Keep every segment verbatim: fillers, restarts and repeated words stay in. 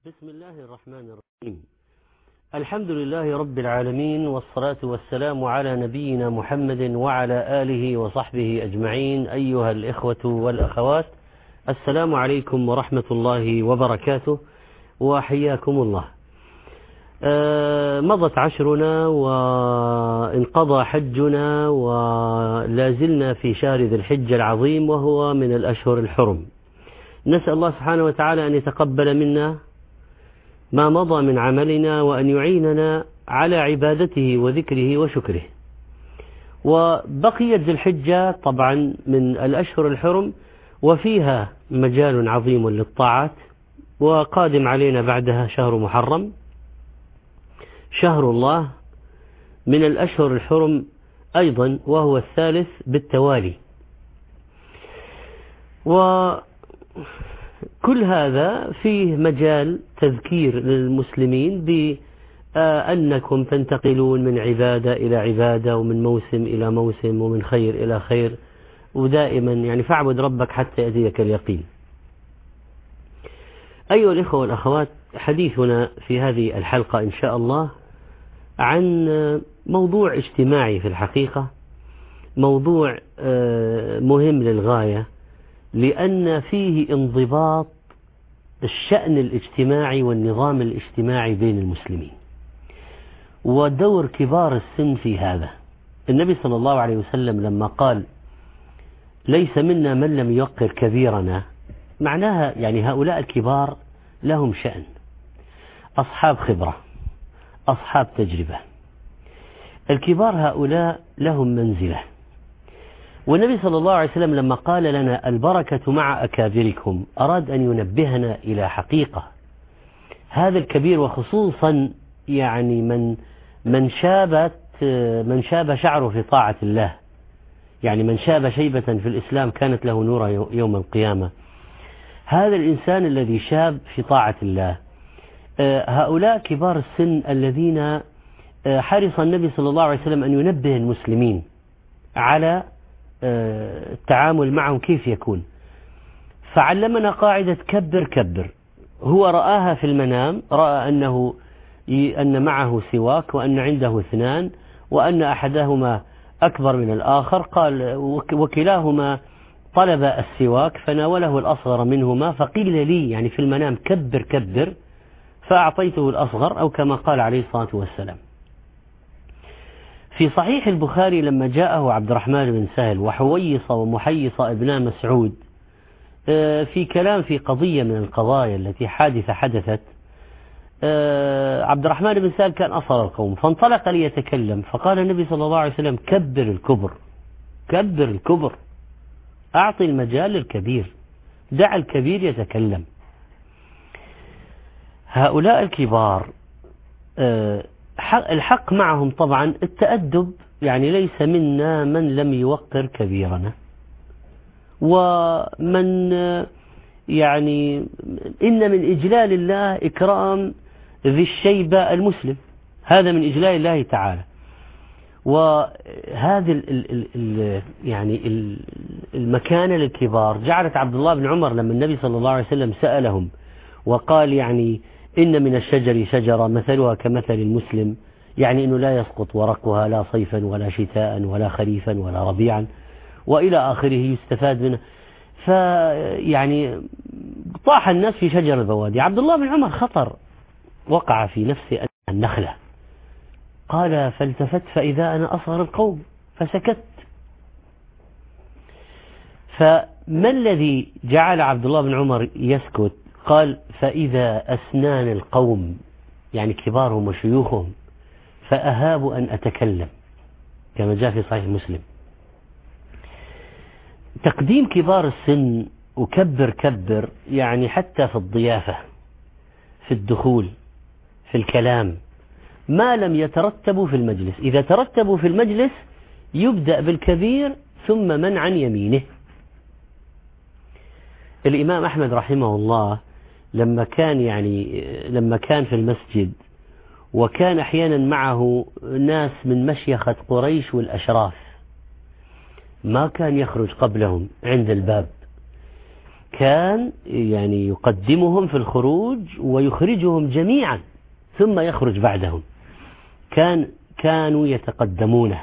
بسم الله الرحمن الرحيم. الحمد لله رب العالمين، والصلاة والسلام على نبينا محمد وعلى آله وصحبه أجمعين. أيها الإخوة والأخوات، السلام عليكم ورحمة الله وبركاته، وحياكم الله. آه مضت عشرنا وانقضى حجنا، ولازلنا في شهر ذي الحجة العظيم، وهو من الأشهر الحرم. نسأل الله سبحانه وتعالى أن يتقبل منا ما مضى من عملنا، وأن يعيننا على عبادته وذكره وشكره. وبقيت ذي الحجة طبعا من الأشهر الحرم، وفيها مجال عظيم للطاعات، وقادم علينا بعدها شهر محرم، شهر الله، من الأشهر الحرم أيضا، وهو الثالث بالتوالي. و كل هذا فيه مجال تذكير للمسلمين بأنكم تنتقلون من عبادة إلى عبادة، ومن موسم إلى موسم، ومن خير إلى خير، ودائما يعني فاعبد ربك حتى يأتيك اليقين. أيها الإخوة والأخوات، حديثنا في هذه الحلقة إن شاء الله عن موضوع اجتماعي، في الحقيقة موضوع مهم للغاية، لأن فيه انضباط الشأن الاجتماعي والنظام الاجتماعي بين المسلمين، ودور كبار السن في هذا. النبي صلى الله عليه وسلم لما قال ليس منا من لم يوقر كبيرنا، معناها يعني هؤلاء الكبار لهم شأن، أصحاب خبرة، أصحاب تجربة. الكبار هؤلاء لهم منزلة. والنبي صلى الله عليه وسلم لما قال لنا البركة مع أكابركم، أراد أن ينبهنا إلى حقيقة هذا الكبير، وخصوصا يعني من من شابت من شاب شعره في طاعة الله، يعني من شاب شيبة في الإسلام كانت له نور يوم القيامة. هذا الإنسان الذي شاب في طاعة الله، هؤلاء كبار السن الذين حرص النبي صلى الله عليه وسلم أن ينبه المسلمين على التعامل معهم كيف يكون. فعلمنا قاعدة كبر كبر. هو رآها في المنام، رأى أنه أن معه سواك، وأن عنده اثنان، وأن أحدهما أكبر من الآخر، قال وكلاهما طلب السواك، فناوله الأصغر منهما، فقيل لي يعني في المنام كبر كبر، فأعطيته الأصغر، أو كما قال عليه الصلاة والسلام. في صحيح البخاري لما جاءه عبد الرحمن بن سهل وحويصة ومحيصة ابن مسعود في كلام في قضية من القضايا التي حادثة حدثت، عبد الرحمن بن سهل كان أصغر القوم، فانطلق ليتكلم، فقال النبي صلى الله عليه وسلم كبر الكبر، كبر الكبر، أعطي المجال للكبير، دع الكبير يتكلم. هؤلاء الكبار الحق معهم طبعا التأدب، يعني ليس منا من لم يوقر كبيرنا، ومن يعني إن من إجلال الله إكرام ذي الشيبة المسلم، هذا من إجلال الله تعالى. وهذه ال ال ال يعني المكانة للكبار جعلت عبد الله بن عمر لما النبي صلى الله عليه وسلم سألهم وقال يعني إن من الشجر شجرة مثلها كمثل المسلم، يعني أنه لا يسقط ورقها لا صيفا ولا شتاء ولا خريفا ولا ربيعا، وإلى آخره، يستفاد منه. فيعني طاح الناس في شجر البوادي. عبد الله بن عمر خطر وقع في نفسه النخلة، قال فالتفت فإذا أنا أصغر القوم فسكت. فما الذي جعل عبد الله بن عمر يسكت؟ قال فإذا أسنان القوم، يعني كبارهم وشيوخهم، فأهاب أن أتكلم، كما جاء في صحيح مسلم. تقديم كبار السن وكبر كبر، يعني حتى في الضيافة، في الدخول، في الكلام، ما لم يترتبوا في المجلس. إذا ترتبوا في المجلس يبدأ بالكبير ثم من عن يمينه. الإمام أحمد رحمه الله لما كان يعني لما كان في المسجد، وكان أحيانا معه ناس من مشيخة قريش والأشراف، ما كان يخرج قبلهم عند الباب، كان يعني يقدمهم في الخروج ويخرجهم جميعا ثم يخرج بعدهم، كان كانوا يتقدمونه.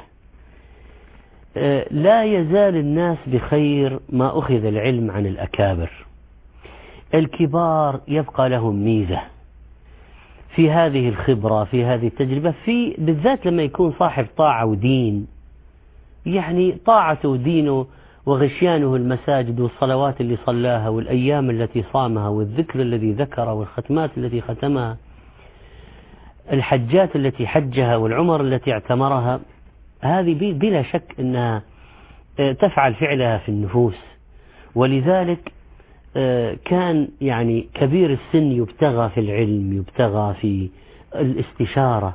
لا يزال الناس بخير ما أخذ العلم عن الأكابر. الكبار يبقى لهم ميزة في هذه الخبرة، في هذه التجربة، في بالذات لما يكون صاحب طاعة ودين، يعني طاعته ودينه وغشيانه المساجد والصلوات اللي صلاها والأيام التي صامها والذكر الذي ذكره والختمات التي ختمها، الحجات التي حجها والعمر التي اعتمرها، هذه بلا شك أنها تفعل فعلها في النفوس. ولذلك كان يعني كبير السن يبتغى في العلم، يبتغى في الاستشارة.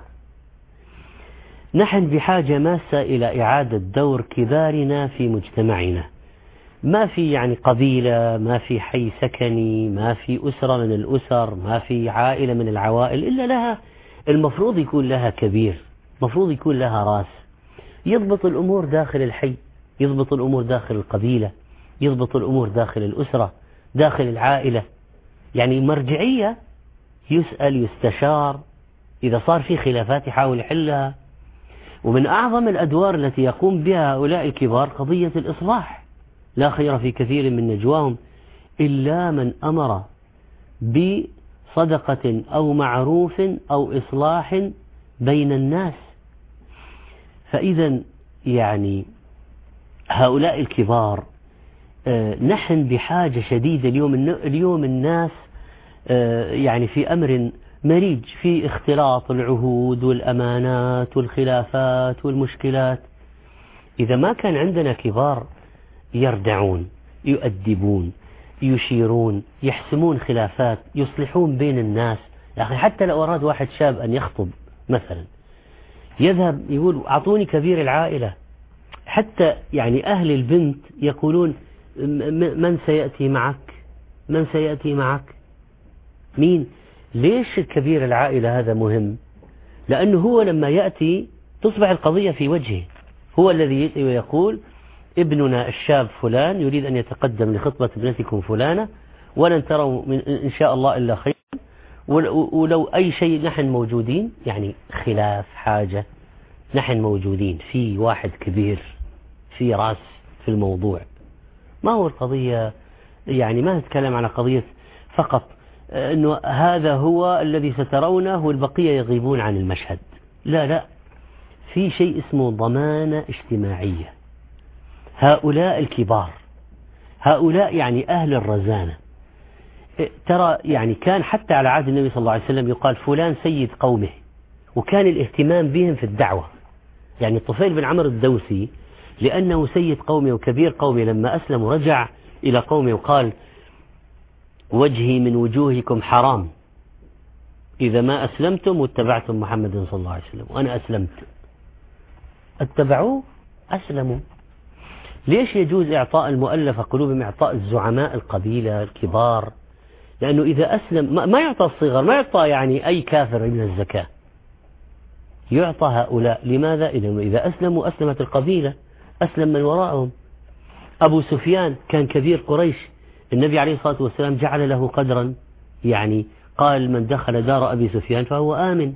نحن بحاجة ماسة إلى إعادة دور كبارنا في مجتمعنا. ما في يعني قبيلة، ما في حي سكني، ما في أسرة من الأسر، ما في عائلة من العوائل إلا لها المفروض يكون لها كبير، مفروض يكون لها راس يضبط الأمور داخل الحي، يضبط الأمور داخل القبيلة، يضبط الأمور داخل الأسرة، داخل العائلة. يعني مرجعية، يسأل، يستشار، إذا صار في خلافات يحاول يحلها. ومن أعظم الأدوار التي يقوم بها هؤلاء الكبار قضية الإصلاح. لا خير في كثير من نجواهم إلا من أمر بصدقة أو معروف أو إصلاح بين الناس. فإذا يعني هؤلاء الكبار نحن بحاجة شديدة اليوم. اليوم الناس يعني في أمر مريج، في اختلاط العهود والأمانات والخلافات والمشكلات. إذا ما كان عندنا كبار يردعون، يؤدبون، يشيرون، يحسمون خلافات، يصلحون بين الناس. يا أخي حتى لو أراد واحد شاب أن يخطب مثلا، يذهب يقول أعطوني كبير العائلة. حتى يعني أهل البنت يقولون من سيأتي معك، من سيأتي معك، مين؟ ليش الكبير العائلة هذا مهم؟ لأنه هو لما يأتي تصبح القضية في وجهه، هو الذي يقول ابننا الشاب فلان يريد أن يتقدم لخطبة ابنتكم فلانة، ولن تروا من إن شاء الله إلا خير، ولو أي شيء نحن موجودين. يعني خلاف حاجة نحن موجودين، في واحد كبير في راس في الموضوع. ما هو القضية يعني ما نتكلم عن قضية فقط أنه هذا هو الذي سترونه والبقية يغيبون عن المشهد. لا لا، في شيء اسمه ضمانة اجتماعية. هؤلاء الكبار، هؤلاء يعني أهل الرزانة. ترى يعني كان حتى على عهد النبي صلى الله عليه وسلم يقال فلان سيد قومه، وكان الاهتمام بهم في الدعوة. يعني الطفيل بن عمرو الدوسي لأنه سيد قومه وكبير قومه لما أسلم ورجع إلى قومه وقال وجهي من وجوهكم حرام إذا ما أسلمتم واتبعتم محمد صلى الله عليه وسلم، وأنا أسلمت. اتبعوه أسلموا. ليش يجوز إعطاء المؤلفة قلوبهم، إعطاء الزعماء القبيلة الكبار؟ لأنه إذا أسلم ما يعطى الصغر، ما يعطى يعني أي كافر من الزكاة، يعطى هؤلاء. لماذا؟ لأنه إذا أسلموا أسلمت القبيلة، أسلم من وراءهم. أبو سفيان كان كبير قريش، النبي عليه الصلاة والسلام جعل له قدرا، يعني قال من دخل دار أبي سفيان فهو آمن.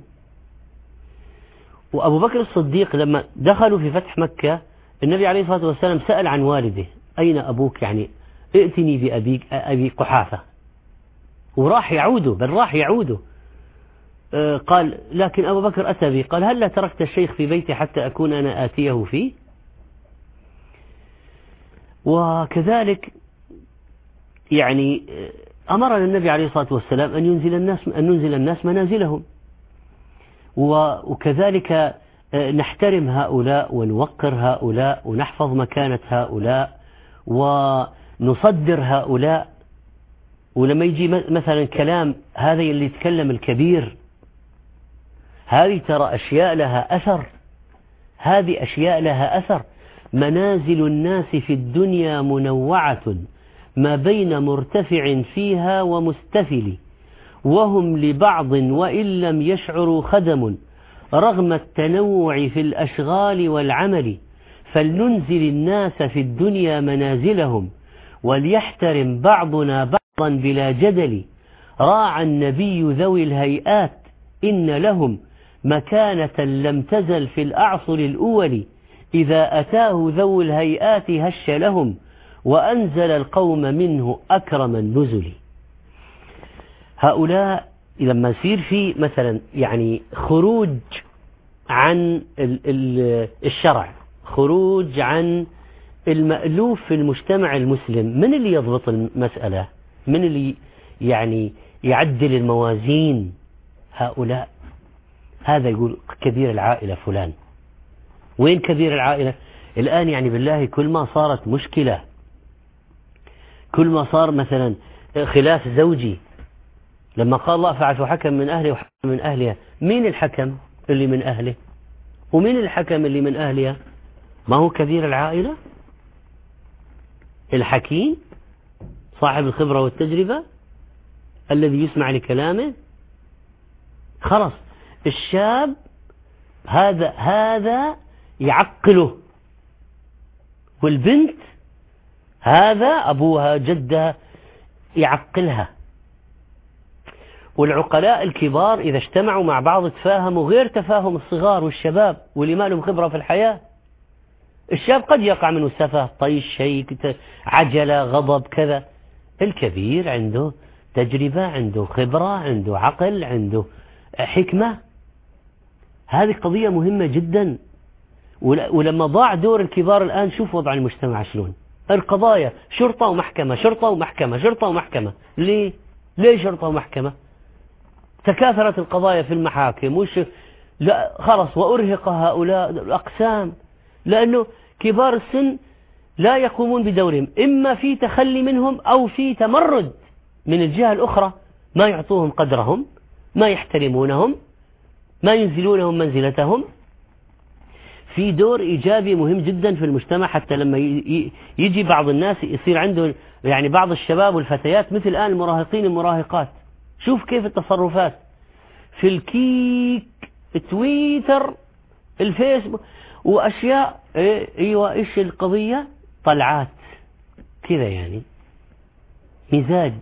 وأبو بكر الصديق لما دخلوا في فتح مكة النبي عليه الصلاة والسلام سأل عن والده، أين أبوك؟ يعني ائتني بأبيك أبي قحافة، وراح يعوده، بل راح يعوده. قال لكن أبو بكر أتى بي، قال هل لا تركت الشيخ في بيتي حتى أكون أنا آتيه فيه؟ وكذلك يعني أمرنا النبي عليه الصلاة والسلام أن ينزل الناس أن ننزل الناس منازلهم، وكذلك نحترم هؤلاء ونوقر هؤلاء ونحفظ مكانة هؤلاء ونصدر هؤلاء. ولما يجي مثلا كلام هذا اللي يتكلم الكبير، هذه ترى أشياء لها أثر، هذه أشياء لها أثر. منازل الناس في الدنيا منوعة ما بين مرتفع فيها ومستفل، وهم لبعض وإن لم يشعروا خدم رغم التنوع في الأشغال والعمل. فلننزل الناس في الدنيا منازلهم وليحترم بعضنا بعضا بلا جدل، راعى النبي ذوي الهيئات إن لهم مكانة لم تزل في الأعصر الأول، إذا أتاه ذو الهيئات هش لهم وأنزل القوم منه أكرم النزل. هؤلاء لما يصير في مثلا يعني خروج عن الشرع، خروج عن المألوف في المجتمع المسلم، من اللي يضبط المسألة؟ من اللي يعني يعدل الموازين؟ هؤلاء. هذا يقول كبير العائلة فلان. وين كبير العائلة الآن؟ يعني بالله كل ما صارت مشكلة، كل ما صار مثلا خلاف زوجي، لما قال الله فعل حكم من أهله وحكم من أهلها، مين الحكم اللي من أهله ومين الحكم اللي من أهلها؟ ما هو كبير العائلة الحكيم صاحب الخبرة والتجربة الذي يسمع لكلامه. خلاص الشاب هذا هذا يعقله، والبنت هذا أبوها جدها يعقلها. والعقلاء الكبار إذا اجتمعوا مع بعض تفاهموا غير تفاهم الصغار والشباب واللي ما لهم خبرة في الحياة. الشاب قد يقع منه سفه، طيش، شيء، عجلة، غضب، كذا. الكبير عنده تجربة، عنده خبرة، عنده عقل، عنده حكمة. هذه قضية مهمة جدا. ولما ضاع دور الكبار الآن شوف وضع المجتمع شلون. القضايا شرطة ومحكمة، شرطة ومحكمة، شرطة ومحكمة. ليه؟ ليه شرطة ومحكمة؟ تكاثرت القضايا في المحاكم وش لا خلص، وأرهق هؤلاء الأقسام، لأنه كبار السن لا يقومون بدورهم، إما في تخلي منهم أو في تمرد من الجهة الأخرى، ما يعطوهم قدرهم، ما يحترمونهم، ما ينزلونهم منزلتهم. في دور إيجابي مهم جدا في المجتمع، حتى لما يجي بعض الناس يصير عنده يعني بعض الشباب والفتيات مثل الآن المراهقين المراهقات، شوف كيف التصرفات في الكيك، التويتر، الفيسبوك، وأشياء. أيوة إيش القضية؟ طلعات كذا، يعني مزاج،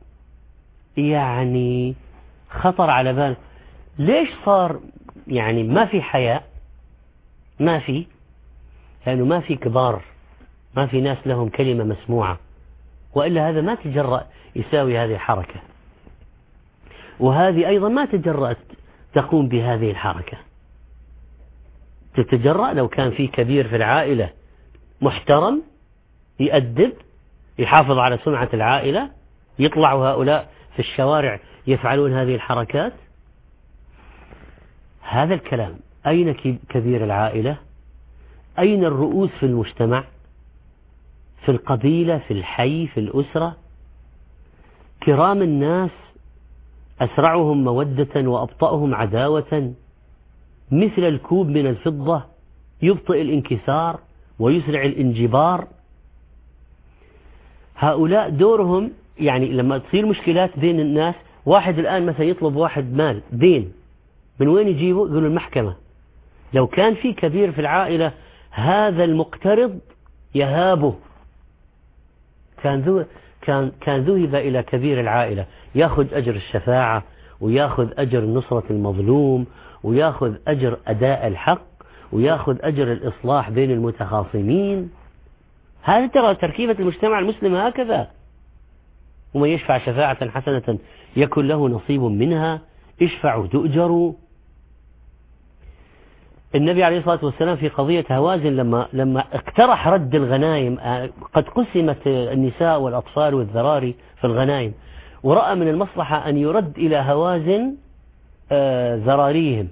يعني خطر على بال. ليش صار يعني ما في حياء؟ ما في، لأنه ما في كبار، ما في ناس لهم كلمة مسموعة، وإلا هذا ما تجرأ يساوي هذه الحركة، وهذه أيضا ما تجرأت تقوم بهذه الحركة. تتجرأ لو كان في كبير في العائلة محترم يأدب، يحافظ على سمعة العائلة، يطلعوا هؤلاء في الشوارع يفعلون هذه الحركات. هذا الكلام. أين كبير العائلة؟ أين الرؤوس في المجتمع، في القبيلة، في الحي، في الأسرة؟ كرام الناس أسرعهم مودة وأبطأهم عداوة، مثل الكوب من الفضة يبطئ الانكسار ويسرع الانجبار. هؤلاء دورهم يعني لما تصير مشكلات بين الناس، واحد الآن مثلا يطلب واحد مال دين، من وين يجيبه؟ يقولوا المحكمة. لو كان في كبير في العائلة هذا المقترض يهابه، كان ذو كان كان ذهب إلى كبير العائلة، يأخذ أجر الشفاعة، ويأخذ أجر نصرة المظلوم، ويأخذ أجر أداء الحق، ويأخذ أجر الإصلاح بين المتخاصمين. هذا ترى تركيبة المجتمع المسلم هكذا. ومن يشفع شفاعة حسنة يكن له نصيب منها، اشفعوا تؤجروا. النبي عليه الصلاة والسلام في قضية هوازن لما لما اقترح رد الغنائم، قد قسمت النساء والأطفال والذراري في الغنائم، ورأى من المصلحة أن يرد إلى هوازن ذراريهم،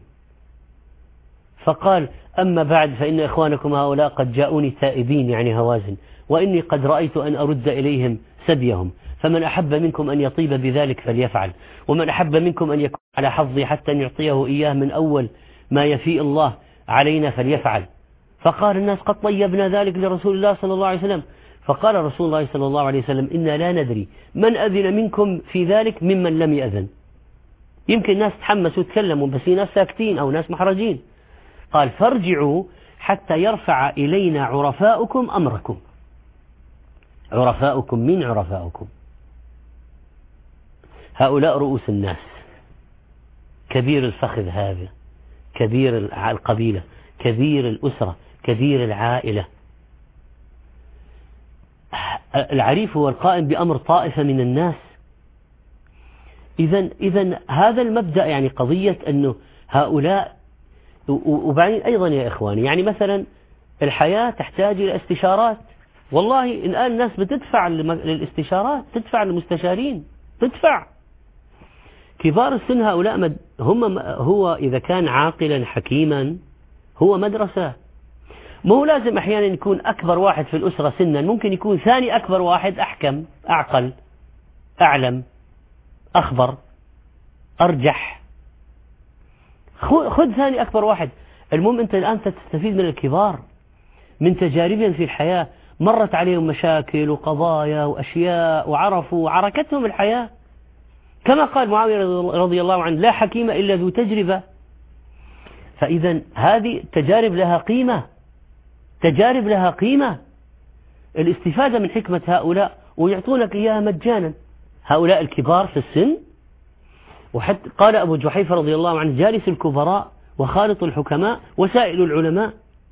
فقال: أما بعد فإن إخوانكم هؤلاء قد جاءوني تائبين، يعني هوازن، وإني قد رأيت أن أرد إليهم سبيهم، فمن أحب منكم أن يطيب بذلك فليفعل، ومن أحب منكم أن يكون على حظي حتى نعطيه إياه من أول ما يفيء الله علينا فليفعل. فقال الناس: قد طيبنا ذلك لرسول الله صلى الله عليه وسلم. فقال رسول الله صلى الله عليه وسلم: إنا لا ندري من أذن منكم في ذلك ممن لم يأذن. يمكن ناس تحمسوا وتكلموا، بس ناس ساكتين أو ناس محرجين. قال: فارجعوا حتى يرفع إلينا عرفاؤكم أمركم. عرفاؤكم من عرفاؤكم. هؤلاء رؤوس الناس، كبير الفخذ هذا، كبير القبيلة، كبير الأسرة، كبير العائلة. العريف هو القائم بأمر طائفة من الناس. إذن إذن هذا المبدأ، يعني قضية أنه هؤلاء. وبعدين أيضا يا إخواني، يعني مثلا الحياة تحتاج إلى استشارات. والله الآن الناس بتدفع للاستشارات، تدفع للمستشارين، تدفع. كبار السن هؤلاء هم هو إذا كان عاقلا حكيما هو مدرسة. مو لازم أحيانا يكون أكبر واحد في الأسرة سنا، ممكن يكون ثاني أكبر واحد أحكم، أعقل، أعلم، أخبر، أرجح. خذ ثاني أكبر واحد. المهم أنت الآن تستفيد من الكبار، من تجاربهم في الحياة، مرت عليهم مشاكل وقضايا وأشياء وعرفوا وعركتهم الحياة. كما قال معاوية رضي الله عنه: لا حكيم إلا ذو تجربة. فإذا هذه التجارب لها قيمة، تجارب لها قيمة. الاستفادة من حكمة هؤلاء ويعطونك إياها مجانا، هؤلاء الكبار في السن. وحتى قال أبو جحيفة رضي الله عنه: جالس الكبراء وخالط الحكماء وسائل العلماء.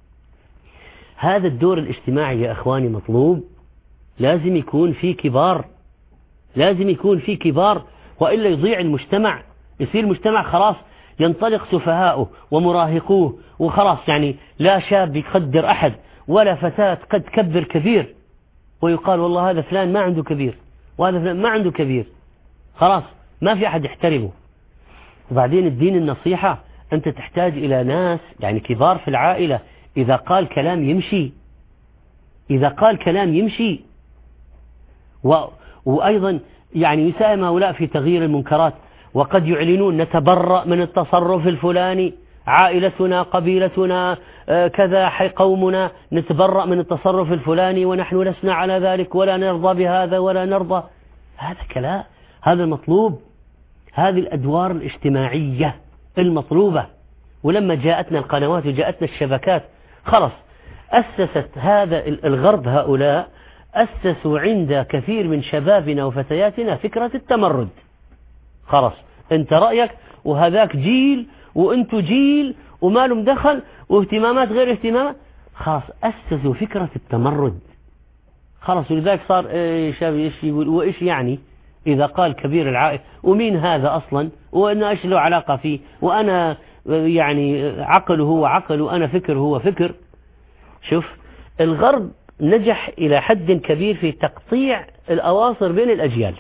هذا الدور الاجتماعي يا أخواني مطلوب، لازم يكون في كبار، لازم يكون في كبار، وإلا يضيع المجتمع. يصير المجتمع خلاص ينطلق سفهاؤه ومراهقوه وخلاص، يعني لا شاب يقدر أحد ولا فتاة قد كبر كبير، ويقال والله هذا فلان ما عنده كبير وهذا فلان ما عنده كبير، خلاص ما في أحد يحترمه. وبعدين الدين النصيحة، أنت تحتاج إلى ناس يعني كبار في العائلة، إذا قال كلام يمشي، إذا قال كلام يمشي. و... وأيضا يعني يساهم هؤلاء في تغيير المنكرات، وقد يعلنون: نتبرأ من التصرف الفلاني، عائلتنا، قبيلتنا، كذا، حي قومنا، نتبرأ من التصرف الفلاني ونحن لسنا على ذلك ولا نرضى بهذا ولا نرضى. هذا كلام، هذا المطلوب، هذه الأدوار الاجتماعية المطلوبة. ولما جاءتنا القنوات وجاءتنا الشبكات، خلص أسست هذا الغرب، هؤلاء أسسوا عند كثير من شبابنا وفتياتنا فكرة التمرد. خلاص أنت رأيك وهذاك جيل وأنتوا جيل وما لهم دخل واهتمامات غير اهتمامات، خلاص أسسوا فكرة التمرد. خلاص ولذلك صار إيش إيش يقول وإيش يعني إذا قال كبير العائلة ومين هذا أصلا وأنا إيش له علاقة فيه، وأنا يعني عقله هو عقل وأنا فكر هو فكر. شوف الغرب نجح إلى حد كبير في تقطيع الأواصر بين الأجيال،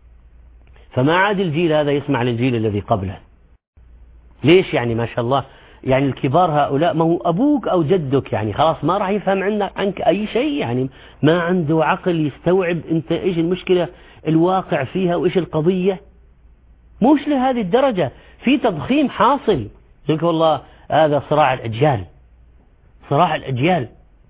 فما عاد الجيل هذا يسمع للجيل الذي قبله. ليش؟ يعني ما شاء الله، يعني الكبار هؤلاء ما هو أبوك أو جدك، يعني خلاص ما راح يفهم عنك, عنك أي شيء، يعني ما عنده عقل يستوعب أنت إيش المشكلة الواقع فيها وإيش القضية. موش لهذه الدرجة، في تضخيم حاصل. يقول والله هذا صراع الأجيال، صراع الأجيال.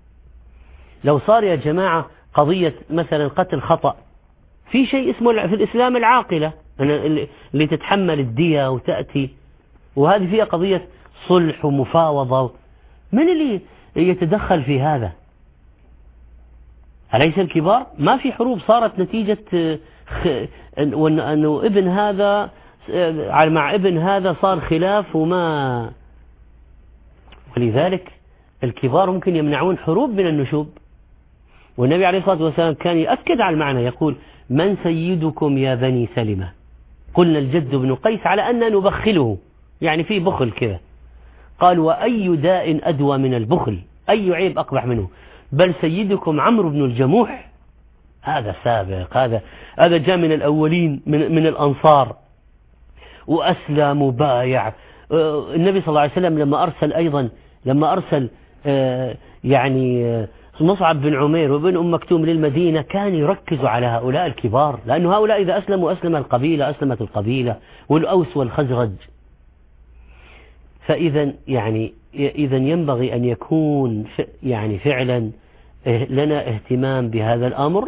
لو صار يا جماعة قضية مثلا قتل خطأ، في شيء اسمه في الإسلام العاقلة اللي تتحمل الدية وتأتي، وهذه فيها قضية صلح ومفاوضة. من اللي يتدخل في هذا؟ أليس الكبار؟ ما في حروب صارت نتيجة أنه ابن هذا مع ابن هذا صار خلاف وما. ولذلك الكبار ممكن يمنعون حروب من النشوب. والنبي عليه الصلاة والسلام كان يأكد على المعنى، يقول: من سيدكم يا بني سلمة؟ قلنا الجد بن قيس على أن نبخله، يعني في بخل كذا. قال: وأي داء أدوى من البخل؟ أي عيب أقبح منه؟ بل سيدكم عمرو بن الجموح، هذا سابق، هذا هذا جاء من الأولين من, من الأنصار وأسلم وبايع. النبي صلى الله عليه وسلم لما أرسل أيضا لما أرسل يعني مصعب بن عمير وابن أم مكتوم للمدينة، كان يركز على هؤلاء الكبار، لأنه هؤلاء إذا أسلموا أسلم القبيلة، أسلمت القبيلة، والأوس والخزرج. فإذا يعني إذا ينبغي أن يكون يعني فعلا لنا اهتمام بهذا الأمر.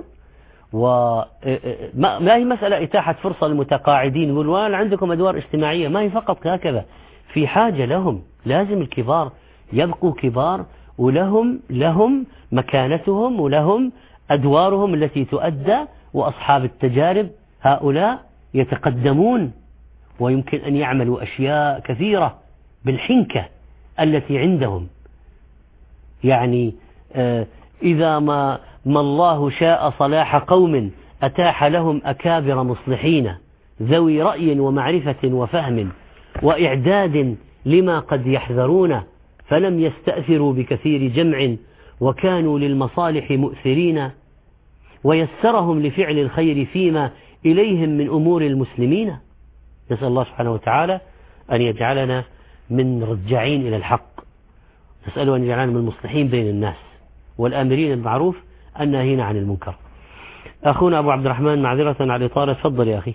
وما هي مسألة إتاحة فرصة للمتقاعدين يقول وأنا عندكم أدوار اجتماعية، ما هي فقط هكذا، في حاجة لهم، لازم الكبار يبقوا كبار ولهم لهم مكانتهم ولهم أدوارهم التي تؤدى، وأصحاب التجارب هؤلاء يتقدمون ويمكن أن يعملوا أشياء كثيرة بالحنكة التي عندهم. يعني إذا ما, ما الله شاء صلاح قوم أتاح لهم أكابر مصلحين ذوي رأي ومعرفة وفهم وإعداد لما قد يحذرون، فلم يستأثروا بكثير جمع وكانوا للمصالح مؤثرين، ويسرهم لفعل الخير فيما إليهم من أمور المسلمين. نسأل الله سبحانه وتعالى أن يجعلنا من رجعين إلى الحق، نسأله أن يجعلنا من المصلحين بين الناس والآمرين بالمعروف الناهين عن المنكر. أخونا أبو عبد الرحمن معذرة على الإطالة، تفضل يا أخي.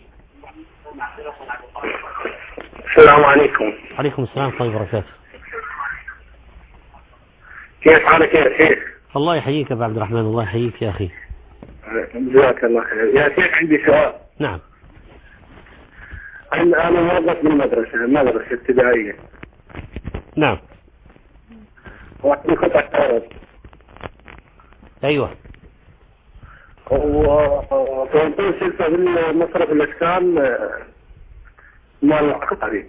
السلام عليكم. عليكم السلام ورحمة الله وبركاته. كيف حالك يا شيخ؟ الله يحييك أبو عبد الرحمن، الله يحييك يا أخي. جزاك الله خير. يا شيخ عندي سؤال. نعم. أنا موظف بالمدرسة، مدرسة ابتدائية. نعم. وعندي قطعة أرض. أيوة. وكنت سلسة بالمصرف الإسكان مال القطعي.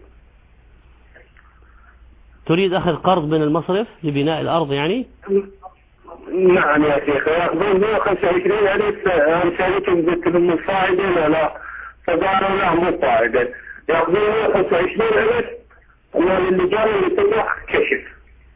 تريد أخذ قرض من المصرف لبناء الأرض يعني؟ نعم يا شيخ، يأخذون مئة وخمسة وعشرين ألف. أنا سألتهم قلت لهم الفائدة ولا لا، فقالوا لا مو فائدة، يأخذون مئة وخمسة وعشرين ألف اللجان اللي تطلع كشف.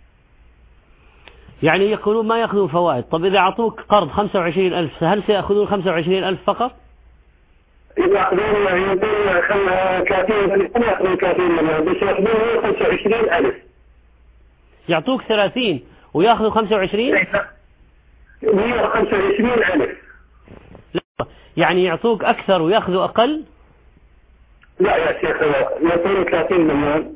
يعني يقولون ما يأخذون فوائد. طب إذا أعطوك قرض خمسة وعشرين ألف هل سيأخذون خمسة وعشرين ألف فقط؟ إذا أخذون يعطون كافين ما يأخذون كافين منها، بس يأخذون مئة وخمسة وعشرين ألف. يعطوك ثلاثين ويأخذوا خمسة وعشرين؟ مئة وخمسة وعشرين ألف. لا، يعني يعطوك أكثر ويأخذوا أقل؟ لا يا شيخ، يعطون ثلاثين مليون.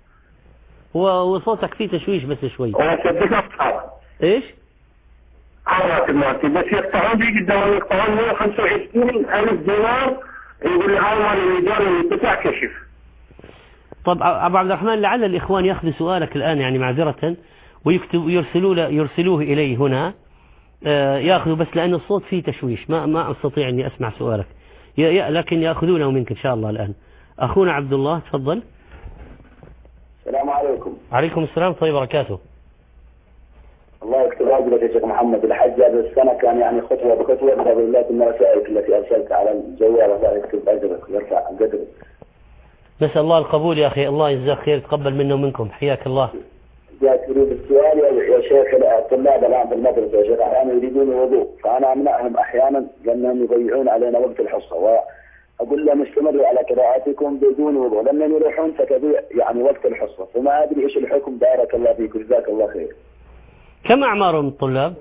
وصوتك فيه تشويش بس شوي. وصدق أصحاب. إيش؟ عرفت المالتي، بس يقطعون بي قدام يقطعون مئة وخمسة وعشرين ألف دينار، يقول لي هذا مال الرجال اللي بتاع كشف. طب أبو عبد الرحمن، لعل الإخوان يأخذوا سؤالك الآن يعني معذرة ويكتب يرسلوه يرسلوه إلي هنا، يأخذوا بس لأن الصوت فيه تشويش، ما ما أستطيع أني أسمع سؤالك، لكن يأخذونه منك إن شاء الله الآن. أخونا عبد الله تفضل. السلام عليكم. عليكم السلام طيب وبركاته. الله يكتب أجرك يا شيخ محمد. الحج هذا السنة كان يعني خطوة بخطوة بفضل الله من رسائلك التي أرسلت على الجوال. الله يكتب أجرك ويرفع قدرك. نسأل الله القبول يا أخي، الله يجزاك خير، تقبل منا ومنكم، حياك الله. جاءت تريد السؤال يا شيخ، الطلاب الآن بالمدرسة يا شيخ أحيانا يريدون الوضوء، فأنا أمنعهم أحيانا لأنهم يضيعون علينا وقت الحصة، وأقول لهم استمروا على قراءاتكم بدون وضوء، لما يروحون فتضيع يعني وقت الحصة، فما أدري إيش الحكم. بارك الله فيك وجزاك الله خير. كم أعمارهم الطلاب؟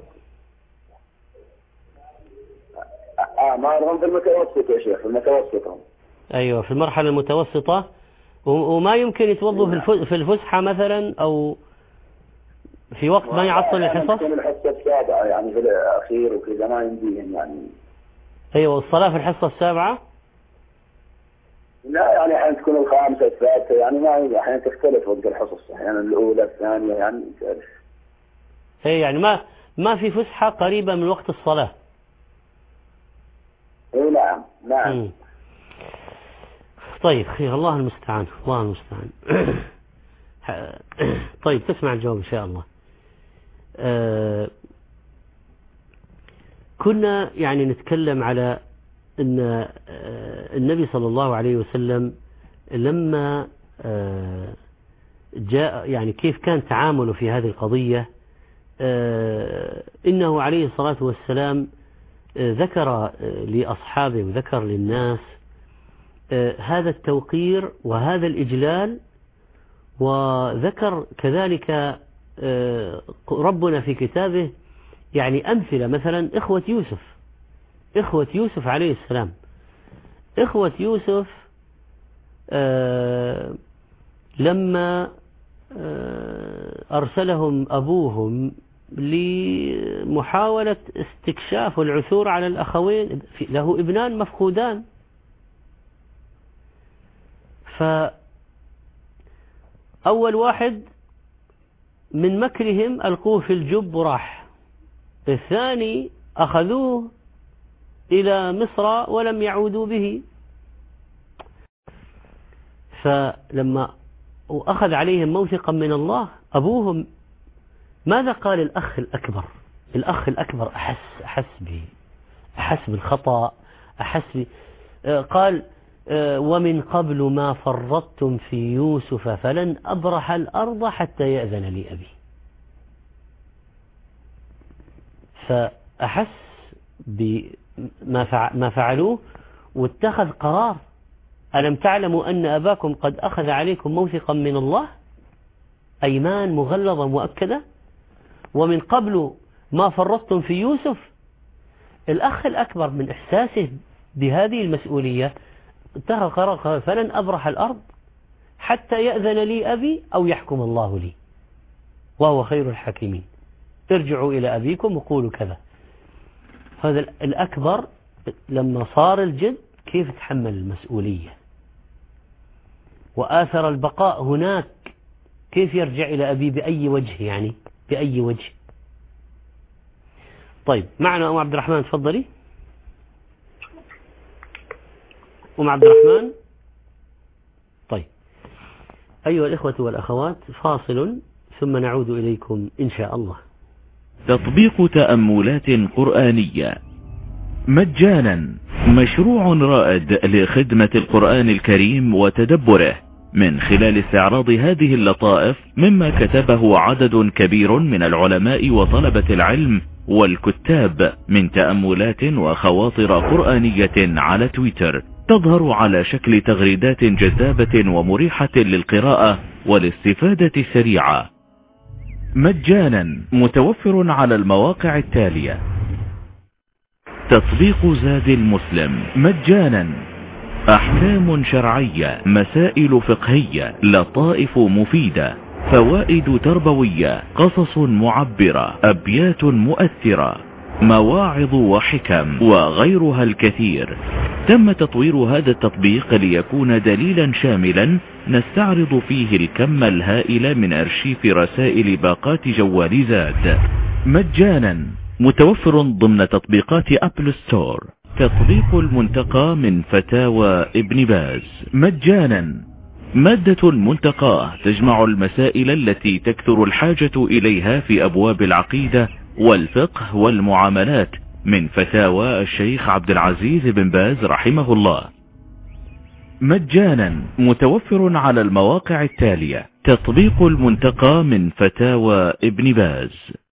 أعمارهم في المتوسط يا شيخ، في المتوسط. أيوة في المرحلة المتوسطة. وما يمكن يتوضوا في الفسحة مثلا أو في وقت ما يعطل الحصص؟ يعني الحصة السابعة يعني في الأخير وكذا ما يمديهم يعني. أيوة، والصلاة في الحصة السابعة؟ لا يعني أحيانا تكون الخامسة الثالثة، يعني ما أحيانا تختلف وقت الحصص، أحيانا يعني الأولى الثانية يعني تعرف. أي يعني ما ما في فسحة قريبة من وقت الصلاة. اي نعم نعم. م. طيب خير، الله المستعان الله المستعان. طيب تسمع الجواب إن شاء الله. آه كنا يعني نتكلم على أن آه النبي صلى الله عليه وسلم لما آه جاء يعني كيف كان تعامله في هذه القضية. آه إنه عليه الصلاة والسلام آه ذكر آه لأصحابه وذكر للناس آه هذا التوقير وهذا الإجلال، وذكر كذلك آه ربنا في كتابه يعني أمثلة، مثلا إخوة يوسف إخوة يوسف عليه السلام. إخوة يوسف آه لما آه أرسلهم أبوهم لمحاولة استكشاف العثور على الأخوين، له ابنان مفقودان، فأول واحد من مكرهم ألقوه في الجب وراح، الثاني أخذوه إلى مصر ولم يعودوا به. فلما أخذ عليهم موثقا من الله أبوهم، ماذا قال الأخ الأكبر؟ الأخ الأكبر أحس أحس به أحس بالخطأ، أحس ب... قال ومن قبل ما فرطتم في يوسف فلن أبرح الأرض حتى يأذن لي أبي. فأحس بما ما فعلوه واتخذ قرار. ألم تعلموا أن أباكم قد أخذ عليكم موثقا من الله، أيمان مغلظة مؤكدة، ومن قبل ما فرطتم في يوسف. الأخ الأكبر من إحساسه بهذه المسؤولية اتخذ قرار فلن أبرح الأرض حتى يأذن لي أبي أو يحكم الله لي وهو خير الحاكمين. ارجعوا إلى أبيكم وقولوا كذا. هذا الأكبر لما صار الجد كيف تحمل المسؤولية وآثر البقاء هناك، كيف يرجع إلى أبي بأي وجه، يعني بأي وجه. طيب معنا أم عبد الرحمن، تفضلي أم عبد الرحمن. طيب أيها الإخوة والأخوات، فاصل ثم نعود إليكم إن شاء الله. تطبيق تأملات قرآنية مجانا، مشروع رائد لخدمة القرآن الكريم وتدبره من خلال استعراض هذه اللطائف مما كتبه عدد كبير من العلماء وطلبة العلم والكتاب من تأملات وخواطر قرآنية على تويتر، تظهر على شكل تغريدات جذابة ومريحة للقراءة والاستفادة السريعة. مجانا، متوفر على المواقع التالية: تطبيق زاد المسلم مجانا، أحكام شرعية، مسائل فقهية، لطائف مفيدة، فوائد تربوية، قصص معبرة، أبيات مؤثرة، مواعظ وحكم، وغيرها الكثير. تم تطوير هذا التطبيق ليكون دليلا شاملا نستعرض فيه الكم الهائل من أرشيف رسائل باقات جوال زاد. مجانا، متوفر ضمن تطبيقات أبل ستور. تطبيق المنتقى من فتاوى ابن باز مجانا، مادة المنتقى تجمع المسائل التي تكثر الحاجة إليها في أبواب العقيدة والفقه والمعاملات من فتاوى الشيخ عبد العزيز بن باز رحمه الله. مجانا، متوفر على المواقع التالية: تطبيق المنتقى من فتاوى ابن باز.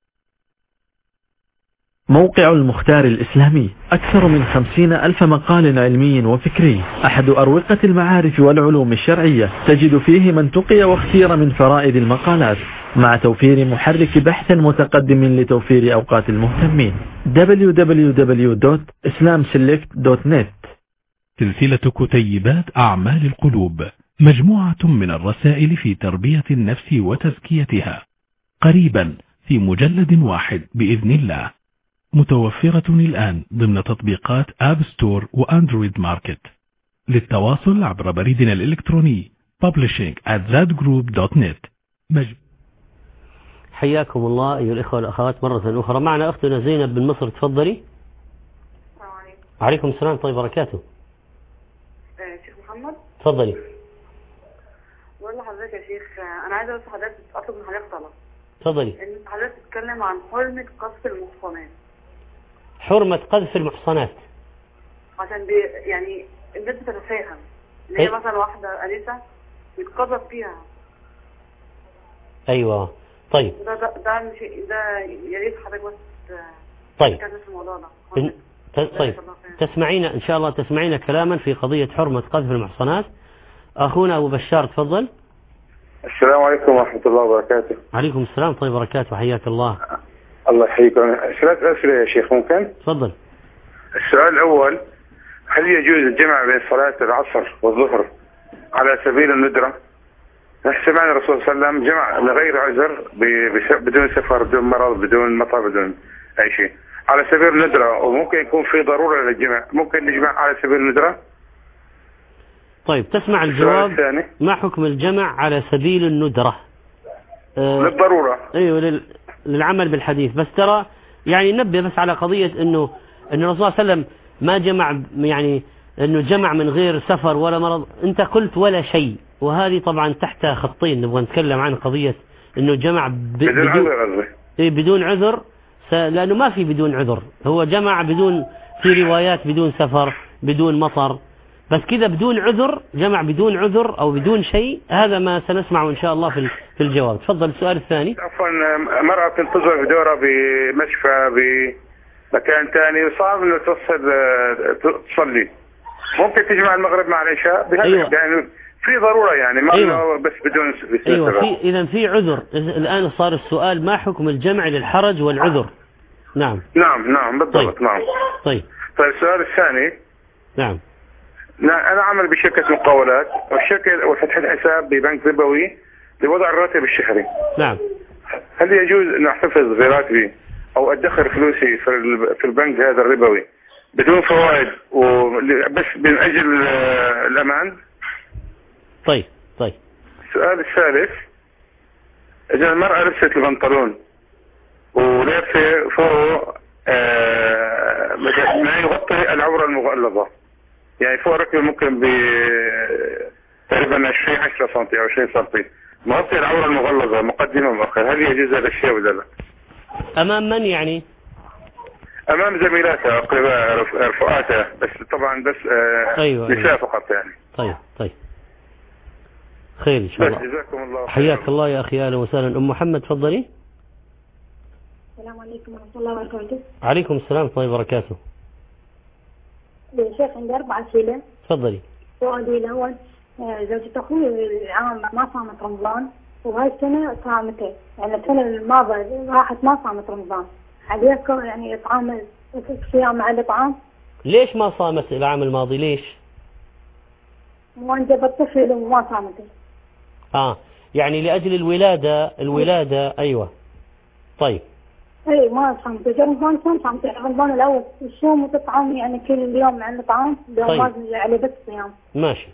موقع المختار الإسلامي، أكثر من خمسين ألف مقال علمي وفكري، أحد أروقة المعارف والعلوم الشرعية، تجد فيه من تقي واختير من فرائد المقالات، مع توفير محرك بحث متقدم لتوفير أوقات المهتمين. دبليو دبليو دبليو دوت إسلام سيلكت دوت نت. سلسلة كتيبات أعمال القلوب، مجموعة من الرسائل في تربية النفس وتزكيتها، قريبا في مجلد واحد بإذن الله، متوفرة الآن ضمن تطبيقات آب ستور وأندرويد ماركت. للتواصل عبر بريدنا الإلكتروني publishing at zadgroup دوت نت. مج... حياكم الله أيها الإخوة والأخوات مرة أخرى. معنا أختنا زينب من مصر، تفضلي. السلام عليكم. وعليكم السلام ورحمة الله وبركاته. شيخ محمد، تفضلي. بقول لحضرتك يا شيخ، أنا عايزة أقول لحضرتك أطلب من حضرتك طلب. تفضلي. إن حضرتك تتكلم عن حرمة قذف المحصنات. حرمة قذف المحصنات. عشان بي يعني الناس بتتفاهم إن هي مثلا واحدة أنسة بيتقذف فيها. أيوة. طيب. ده ده ده مش ده يا ريت حضرتك بس. طيب. تتكلم في الموضوع ده. إن... طيب. تسمعين إن شاء الله تسمعين كلاما في قضية حرمة قذف المحصنات. أخونا أبو بشار، تفضل. السلام عليكم ورحمة الله وبركاته. عليكم السلام طيب وبركاته، حياك الله. الله يحييكم. ثلاث أسئلة يا شيخ ممكن؟ تفضل. السؤال الأول: هل يجوز الجمع بين صلاة العصر والظهر على سبيل الندرة؟ سمعنا الرسول صلى الله عليه وسلم جمع لغير عذر بدون سفر، بدون مرض، بدون مطر، بدون أي شيء على سبيل الندرة، وممكن يكون في ضرورة للجمع، ممكن نجمع على سبيل الندرة؟ طيب تسمع الجواب. ما حكم الجمع على سبيل الندرة؟ آه للضرورة. ايوه لل... للعمل بالحديث. بس ترى يعني نبه بس على قضية أنه أن الرسول صلى الله عليه وسلم ما جمع، يعني أنه جمع من غير سفر ولا مرض. أنت قلت ولا شيء، وهذه طبعا تحت خطين نبغى نتكلم عن قضية أنه جمع ب... بدون عذر. إيه بدون عذر، س... لأنه ما في بدون عذر، هو جمع بدون، في روايات بدون سفر بدون مطر، بس كذا بدون عذر، جمع بدون عذر أو بدون شيء، هذا ما سنسمعه إن شاء الله في في الجواب. تفضل السؤال الثاني. عفوا، مرأة تنتظر في دورة بمشفى بمكان ثاني وصعب إنه توصل تصلي، ممكن تجمع المغرب مع العشاء بهذا. أيوة. يعني في ضرورة يعني ما أيوة. بس بدون سفر. أيوة في إذا في عذر. الآن صار السؤال ما حكم الجمع للحرج والعذر؟ نعم نعم نعم بالضبط. طيب. نعم طيب طيب السؤال الثاني. نعم أنا أعمل بشركة مقاولات، والشركة وفتحت حساب ببنك ربوي لوضع الراتب الشهري. نعم. هل يجوز أن أحتفظ براتبي أو أدخر فلوسي في البنك هذا الربوي بدون فوائد وبس من أجل الأمان؟ طيب طيب. السؤال الثالث، إذا المرأة لبست البنطلون ولابسة فوق آه ما يغطي العورة المغلظة، يعني فوق ركبه ممكن ب تقريبا عشرين عشرة سنتي او عشرين سنتي، مغطي العورة المغلظة مقدمة ومؤخرة، هل يجوز هذا الشيء ولا لا؟ امام من يعني؟ امام زميلاتها اقرباء رفقاتها، بس طبعا بس آه أيوة نساء أيوة. فقط يعني. طيب طيب خير ان شاء الله. جزاكم الله خير. حياك الله يا اخي، اهلا وسهلا. ام محمد تفضلي. السلام عليكم ورحمة الله وبركاته. عليكم السلام ورحمة الله وبركاته. يا شيخ عندي أربع أسئلة. تفضلي. سؤالي الأول، زوجة أخوي العام ما صامت رمضان وهاي السنة صامته، يعني السنة الماضية راحت ما صامت رمضان، عليك يعني إطعام الصيام مع الإطعام؟ ليش ما صامت العام الماضي؟ ليش؟ مو أنجبت طفل وما صامته. آه يعني لأجل الولادة. الولادة أيوة. طيب. اي ما صمت رمضان، كان صمت رمضان الاول الصوم وتطعم يعني كل يوم عن الطعام، لو طيب. ما عليه بس صيام. ماشي.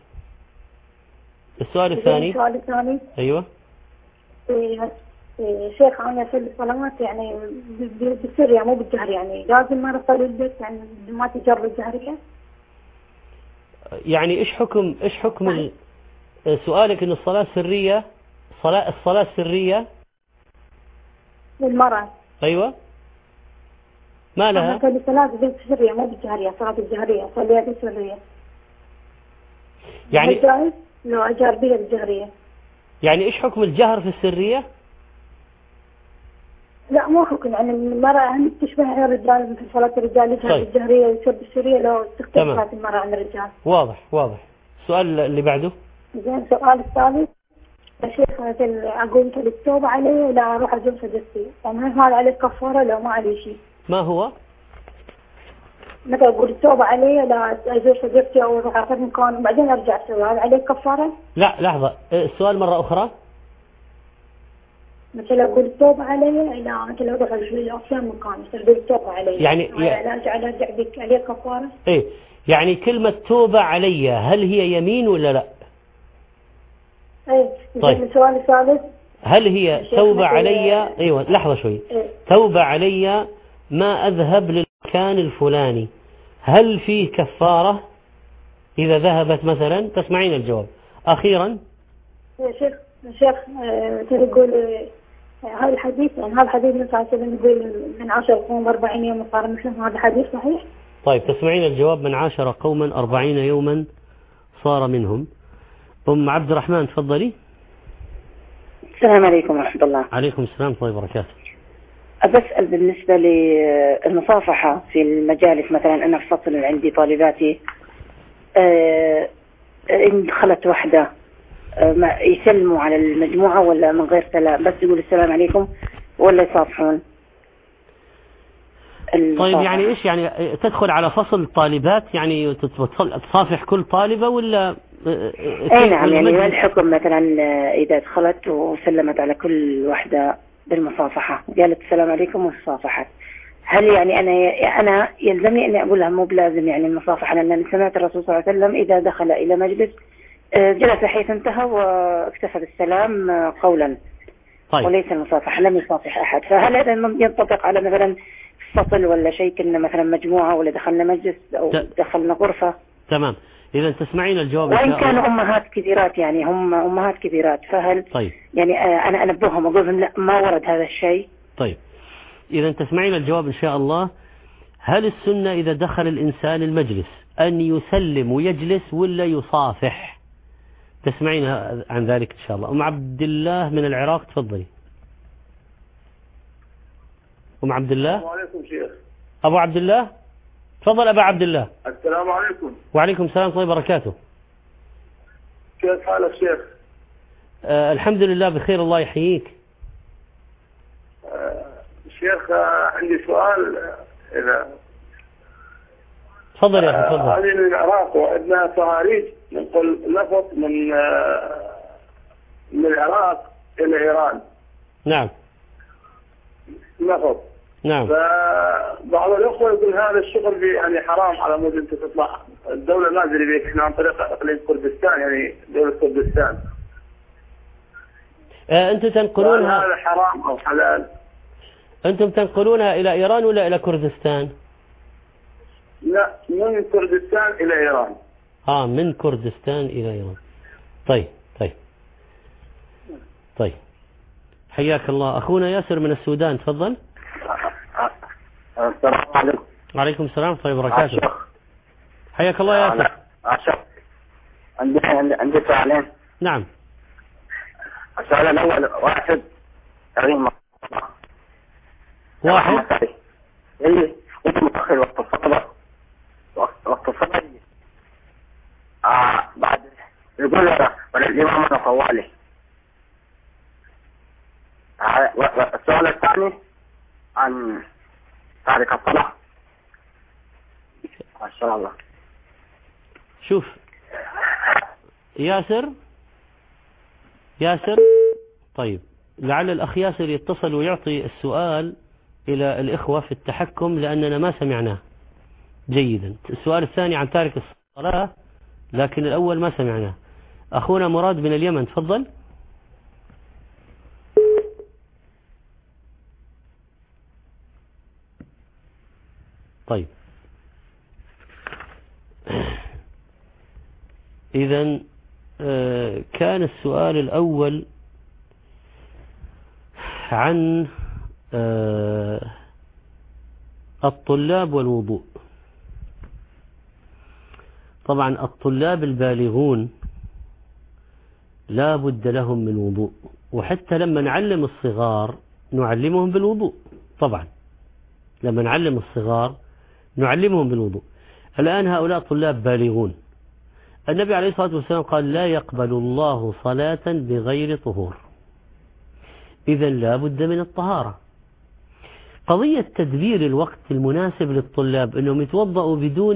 السؤال الثاني. السؤال الثاني. ايوه. إيه إيه شيخ انا في الصلوات يعني بالسريه مو بالجهر، يعني لازم ما اصلي البيت يعني ما تجر الجهريه؟ يعني ايش حكم ايش حكم ال... سؤالك ان الصلاه سريه، صلاه الصلاه السريه للمرأة. ايوه. ما لها؟ أنا صلاة بالسرية مو بالجهرية، صلاة الجهرية صليها بالسرية. يعني جائز لو أجهر بها بالجهرية. يعني إيش حكم الجهر في السرية؟ لا مو حكم، يعني المرأة هم تشبه الرجال في صلاة الرجال يجهر طيب. بالجهرية ويسر بالسرية لو تختلف صلاة المرأة عن الرجال. واضح واضح. السؤال اللي بعده. زين السؤال الثالث، يا شيخ أقول التوبة عليه ولا أروح أجوز صدقتي، يعني هل هذا عليه كفارة لو ما عليه شيء؟ ما هو؟ مثلا أقول التوبة عليه لا أزور صديقتي أو أروح أخذ مكان وبعدين أرجع أسوي، هذا عليه كفارة؟ لا لحظة، السؤال مرة أخرى. مثلا أقول التوبة عليه لا مثلا أروح أسوي مكان، مثلا أقول التوبة عليه يعني لا أرجع أرجع بك عليه كفارة؟ إيه يعني كلمة توبة علي هل هي يمين ولا لا؟ إيه. طيب. السؤال الثالث، هل هي توبة علي؟ أيوة لحظة شوي. إيه؟ توبة علي ما أذهب للمكان الفلاني، هل فيه كفارة إذا ذهبت مثلا؟ تسمعين الجواب. أخيرا يا شيخ يا شيخ أه تقول هذا الحديث، يعني هذا الحديث من صلى الله عليه وسلم يقول من عشر قوم أربعين يوم صار مثلهم، هذا حديث صحيح؟ طيب تسمعين الجواب. من عاشر قوما أربعين يوما صار منهم. أم عبد الرحمن تفضلي. السلام عليكم ورحمة الله. عليكم السلام ورحمة الله وبركاته. أبسأل بالنسبة للمصافحة في المجالس، مثلا أنا في فصل عندي طالباتي أه إن دخلت واحدة أه يسلموا على المجموعة ولا من غير سلام، بس يقول السلام عليكم ولا يصافحون؟ طيب يعني إيش يعني تدخل على فصل طالبات يعني تصافح كل طالبة ولا؟ اي نعم، يعني ما الحكم مثلا اذا دخلت وسلمت على كل واحدة بالمصافحة، قالت السلام عليكم وصافحت، هل يعني انا انا يلزمني اني اقول لها مو بلازم يعني المصافحة؟ لان سمعت الرسول صلى الله عليه وسلم اذا دخل الى مجلس جلس حيث انتهى واكتفى بالسلام قولا. طيب. وليس المصافحة، لم يصافح احد، فهل هذا ينطبق على مثلا فصل ولا شيء، كنا مثلا مجموعة ولا دخلنا مجلس أو ت... دخلنا غرفة. تمام. إذا تسمعين الجواب. وإن كانوا أمهات كبيرات، يعني هم أمهات كبيرات، فهل طيب. يعني أنا أنبههم أقول لهم لا ما ورد هذا الشيء. طيب إذا تسمعين الجواب إن شاء الله. هل السنة إذا دخل الإنسان المجلس أن يسلم ويجلس ولا يصافح؟ تسمعين عن ذلك إن شاء الله. أم عبد الله من العراق تفضلي. أم عبد الله. السلام عليكم شيخ. أبو عبد الله تفضل. أبا عبد الله. السلام عليكم. وعليكم السلام ورحمة الله وبركاته. كيف حالك شيخ؟ آه الحمد لله بخير، الله يحييك. آه شيخ آه عندي سؤال. آه إذا تفضل يا أخي تفضل. هذه من العراق وعندنا صهاريج ننقل نفط من آه من العراق إلى إيران. نعم. نفط. نعم. فبعض الأخوة يقول هذا الشغل يعني حرام على مود أنت تطلع الدولة نازلة بيك احنا عن طريق إقليم كردستان، يعني دولة كردستان. آه أنتم تنقلونها. هذا حرام أو حلال؟ أنتم تنقلونها إلى إيران ولا إلى كردستان؟ لا من كردستان إلى إيران. آه من كردستان إلى إيران. طيب طيب طيب حياك الله. أخونا ياسر من السودان تفضل. السلام عليكم. وعليكم السلام ورحمة الله وبركاته. حياك الله يا ياسر. أشرف. عندي عندي سؤالين. نعم. السؤال الأول واحد ريم واحد إيه كنت متأخر وقت الصلاة وقت الصلاة آه بعد يقول ولا الإمام أنا طوالي. السؤال الثاني عن تارك الصلاة ما شاء الله. شوف ياسر ياسر طيب لعل الأخ ياسر يتصل ويعطي السؤال إلى الإخوة في التحكم لأننا ما سمعناه جيدا. السؤال الثاني عن تارك الصلاة لكن الأول ما سمعناه. أخونا مراد من اليمن تفضل. طيب إذن كان السؤال الأول عن الطلاب والوضوء. طبعا الطلاب البالغون لا بد لهم من وضوء، وحتى لما نعلم الصغار نعلمهم بالوضوء. طبعا لما نعلم الصغار نعلمهم بالوضوء. الآن هؤلاء طلاب بالغون. النبي عليه الصلاة والسلام قال لا يقبل الله صلاة بغير طهور. إذا لا بد من الطهارة. قضية تدبير الوقت المناسب للطلاب أنهم يتوضأوا بدون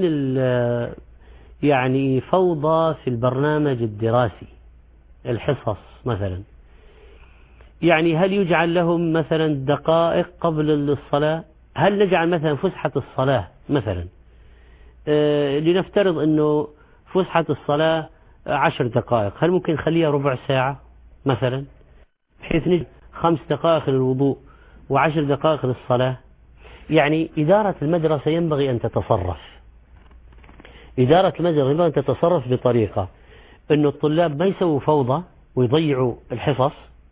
يعني فوضى في البرنامج الدراسي الحصص مثلا. يعني هل يجعل لهم مثلا دقائق قبل الصلاة؟ هل نجعل مثلا فسحة الصلاة مثلا آه لنفترض أنه فسحة الصلاة عشر دقائق، هل ممكن نخليها ربع ساعة مثلا بحيث نجد خمس دقائق للوضوء وعشر دقائق للصلاة؟ يعني إدارة المدرسة ينبغي أن تتصرف إدارة المدرسة ينبغي أن تتصرف بطريقة أن الطلاب ما يسووا فوضى ويضيعوا الحصص،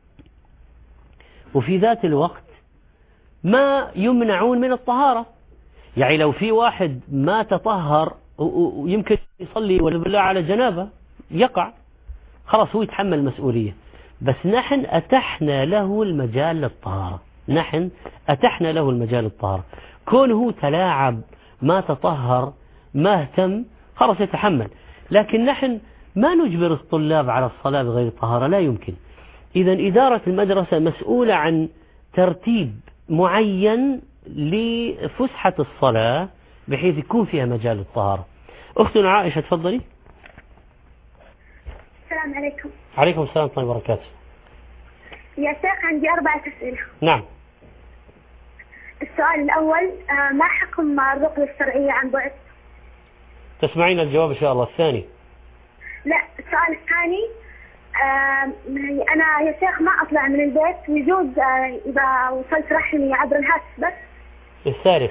وفي ذات الوقت ما يمنعون من الطهارة. يعني لو في واحد ما تطهر ويمكن يصلي ولا بالله على جنابه يقع، خلاص هو يتحمل مسؤولية. بس نحن أتحنا له المجال للطهارة، نحن أتحنا له المجال للطهارة. كونه تلاعب ما تطهر ما اهتم خلاص يتحمل، لكن نحن ما نجبر الطلاب على الصلاة بغير طهارة، لا يمكن. إذا إدارة المدرسة مسؤولة عن ترتيب معين لفسحة الصلاة بحيث يكون فيها مجال للطهارة. أختنا عائشة تفضلي. السلام عليكم. عليكم السلام ورحمة الله وبركاته. يا شيخ عندي أربعة أسئلة. نعم. السؤال الأول ما حكم الرقية الشرعية عن بعد؟ تسمعين الجواب إن شاء الله. الثاني. لا السؤال الثاني أنا يا شيخ ما أطلع من البيت، يجوز إذا وصلت رحمي عبر الهاتف بس؟ الثالث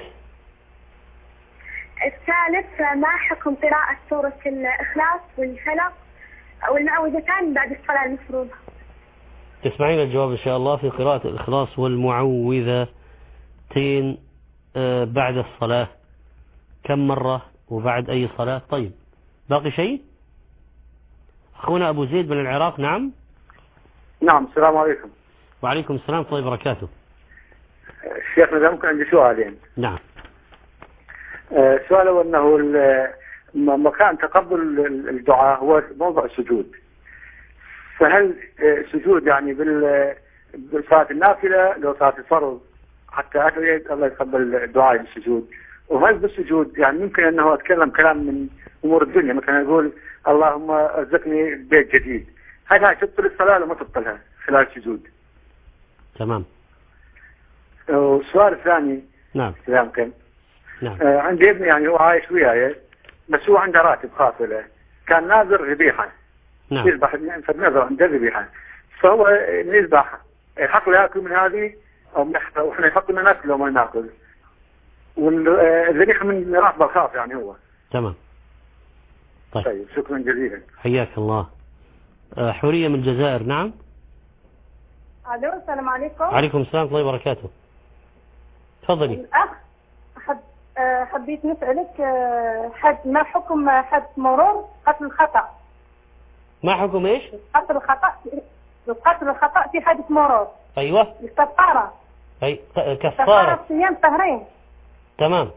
الثالث ما حكم قراءة سورة الإخلاص والفلق والمعوذتان بعد الصلاة المفروضة؟ تسمعين الجواب إن شاء الله في قراءة الإخلاص والمعوذتين بعد الصلاة كم مرة وبعد أي صلاة؟ طيب باقي شيء؟ أخونا أبو زيد من العراق. نعم نعم السلام عليكم. وعليكم السلام ورحمة الله وبركاته. الشيخ إذا ممكن عندي سؤالين. نعم. السؤال هو أنه مكان تقبل الدعاء هو موضع السجود، فهل السجود يعني بالصلاة النافلة لو صلاة الفرض حتى أدعي الله يقبل الدعاء بالسجود، وهل بالسجود يعني ممكن أنه أتكلم كلام من أمور الدنيا مثلا أقول اللهم ارزقني بيت جديد، هل هاي تبطل الصلاة ولا ما تبطلها خلال السجود؟ تمام. والسؤال الثاني نعم إذا ممكن. نعم. آه عندي ابني يعني هو عايش وياي بس هو عنده راتب خاص له، كان ناظر ذبيحة. نعم. يذبح فالنظر عنده ذبيحة، فهو يذبح يحق له ياكل من هذه او واحنا يحق لنا ناكل وما ناكل، والذبيحة من راتبه الخاص يعني هو. تمام. طيب. طيب شكرا جزيلا. حياك الله. آه حورية من الجزائر. نعم. الو السلام عليكم. وعليكم السلام ورحمة الله وبركاته. تفضلي. الأخ حب حبيت نسألك حد ما حكم حد مرور قتل الخطأ؟ ما حكم ايش؟ قتل الخطأ قتل الخطأ في حادث مرور. ايوه. الكفارة. اي كفارة. كفارة صيام شهرين. تمام.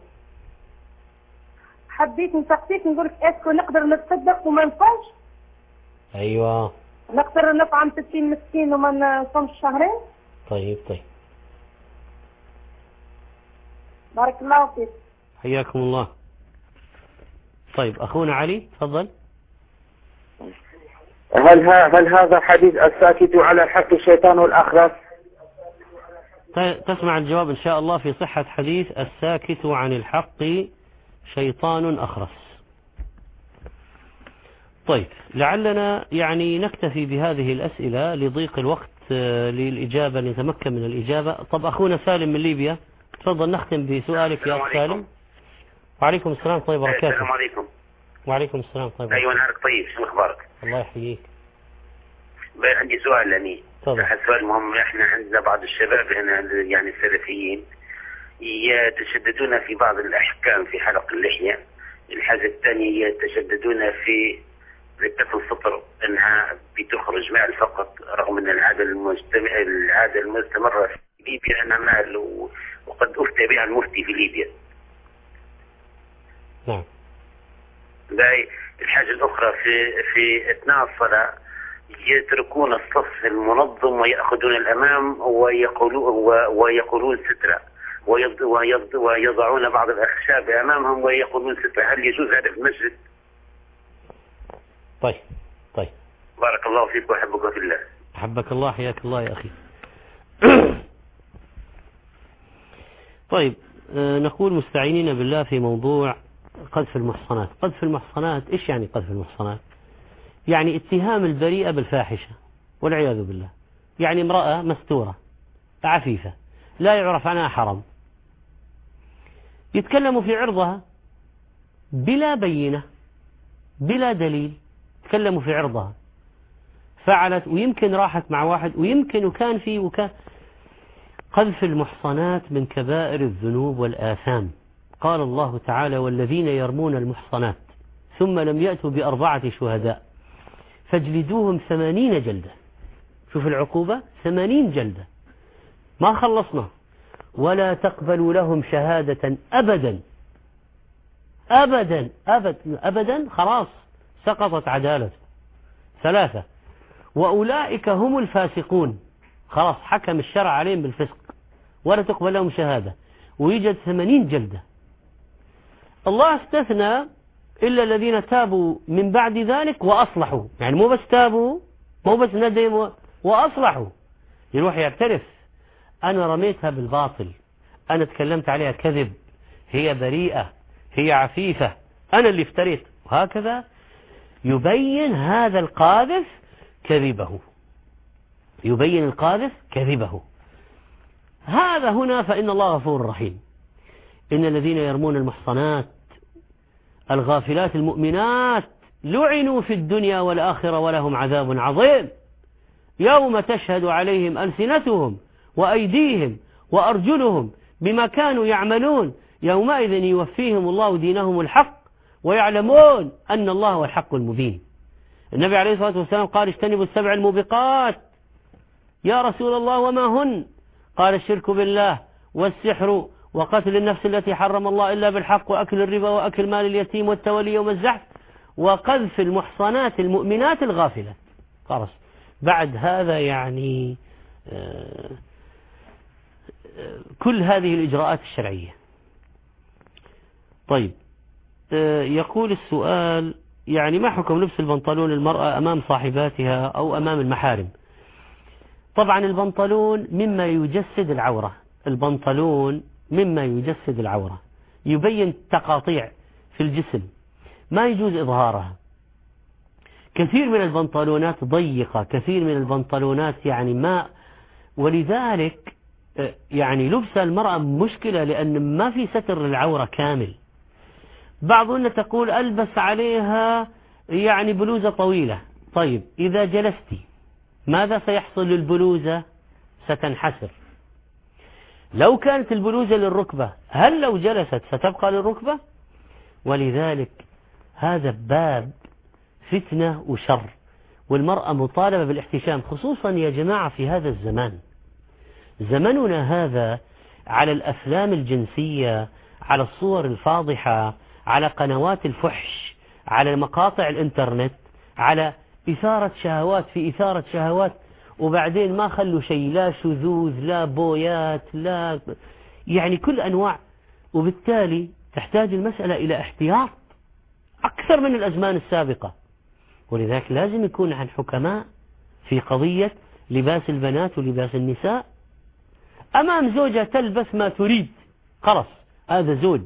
حبيت نسقسيك نقولك اسكو نقدر نتصدق وما نصومش؟ ايوه. نقدر نطعم ستين مسكين وما نصومش شهرين؟ طيب طيب. بارك الله فيك. حياكم الله. طيب أخونا علي تفضل. هل هل هذا حديث الساكت على الحق الشيطان والأخرس؟ تسمع الجواب إن شاء الله في صحة حديث الساكت عن الحق شيطان أخرس. طيب لعلنا يعني نكتفي بهذه الأسئلة لضيق الوقت للإجابة نتمكن من الإجابة. طب أخونا سالم من ليبيا تفضل نختم بسؤالك يا أخ سالم. وعليكم السلام ورحمة الله وبركاته. السلام عليكم. وعليكم السلام ورحمة الله وبركاته. أيوة نهارك طيب، شو أخبارك؟ الله يحييك. عندي سؤال يعني تفضل. سؤال مهم. احنا عندنا بعض الشباب هنا يعني السلفيين يتشددون في بعض الأحكام في حلق اللحية. الحاجة الثانية يتشددون في زكاة الفطر انها بتخرج مال فقط، رغم ان العادة المجتمع العادة المستمرة في ليبيا انها مال، وقد افتى بها المفتي في ليبيا. نعم. الحاجة الأخرى في في أثناء الصلاة يتركون الصف المنظم ويأخذون الأمام ويقولون ويقولون سترة، ويضعون بعض الأخشاب أمامهم ويقولون سترة. هل يجوز هذا في المسجد؟ طيب طيب. بارك الله فيك وأحبك في الله. أحبك الله. حياك الله يا أخي. طيب آه نقول مستعينين بالله في موضوع قذف المحصنات. قذف المحصنات إيش يعني قذف المحصنات؟ يعني اتهام البريئة بالفاحشة والعياذ بالله. يعني امرأة مستورة عفيفة لا يعرف عنها حرام، يتكلم في عرضها بلا بينة بلا دليل، تكلموا في عرضها فعلت، ويمكن راحت مع واحد، ويمكن وكان في وكان. قذف المحصنات من كبائر الذنوب والآثام. قال الله تعالى والذين يرمون المحصنات ثم لم يأتوا بأربعة شهداء فاجلدوهم ثمانين جلدة. شوف العقوبة، ثمانين جلدة. ما خلصنا. ولا تقبلوا لهم شهادة أبدا أبدا أبدا أبدا. خلاص سقطت عدالته. ثلاثة وأولئك هم الفاسقون. خلاص حكم الشرع عليهم بالفسق ولا تقبل لهم شهادة ويوجد ثمانين جلدة. الله استثنى إلا الذين تابوا من بعد ذلك وأصلحوا. يعني مو بس تابوا مو بس ندموا وأصلحوا، يروح يعترف أنا رميتها بالباطل، أنا تكلمت عليها كذب، هي بريئة، هي عفيفة، أنا اللي افتريت، وهكذا يبين هذا القاذف كذبه، يبين القاذف كذبه. هذا هنا فإن الله غفور رحيم. إن الذين يرمون المحصنات الغافلات المؤمنات لعنوا في الدنيا والآخرة ولهم عذاب عظيم يوم تشهد عليهم ألسنتهم وأيديهم وأرجلهم بما كانوا يعملون يومئذ يوفيهم الله دينهم الحق ويعلمون أن الله هو الحق المبين. النبي عليه الصلاة والسلام قال اجتنبوا السبع الموبقات. يا رسول الله وما هن؟ قال الشرك بالله والسحر وقتل النفس التي حرم الله إلا بالحق وأكل الربا وأكل مال اليتيم والتولي يوم الزحف وقذف المحصنات المؤمنات الغافلة. خلاص بعد هذا يعني كل هذه الإجراءات الشرعية. طيب يقول السؤال يعني ما حكم لبس البنطلون المرأة أمام صاحباتها أو أمام المحارم؟ طبعا البنطلون مما يجسد العورة، البنطلون مما يجسد العورة، يبين تقاطيع في الجسم ما يجوز إظهارها. كثير من البنطلونات ضيقة، كثير من البنطلونات يعني ما، ولذلك يعني لبس المرأة مشكلة لأن ما في ستر العورة كامل. بعضنا تقول ألبس عليها يعني بلوزة طويلة. طيب إذا جلستي ماذا سيحصل للبلوزة؟ ستنحسر. لو كانت البلوزة للركبة هل لو جلست ستبقى للركبة؟ ولذلك هذا باب فتنة وشر، والمرأة مطالبة بالاحتشام، خصوصا يا جماعة في هذا الزمان، زمننا هذا على الأفلام الجنسية، على الصور الفاضحة، على قنوات الفحش، على مقاطع الانترنت، على إثارة شهوات في إثارة شهوات، وبعدين ما خلوا شيء، لا شذوذ لا بويات لا يعني كل أنواع، وبالتالي تحتاج المسألة إلى احتياط أكثر من الأزمان السابقة. ولذلك لازم يكون عن حكماء في قضية لباس البنات ولباس النساء. أمام زوجة تلبس ما تريد خلاص هذا زوج.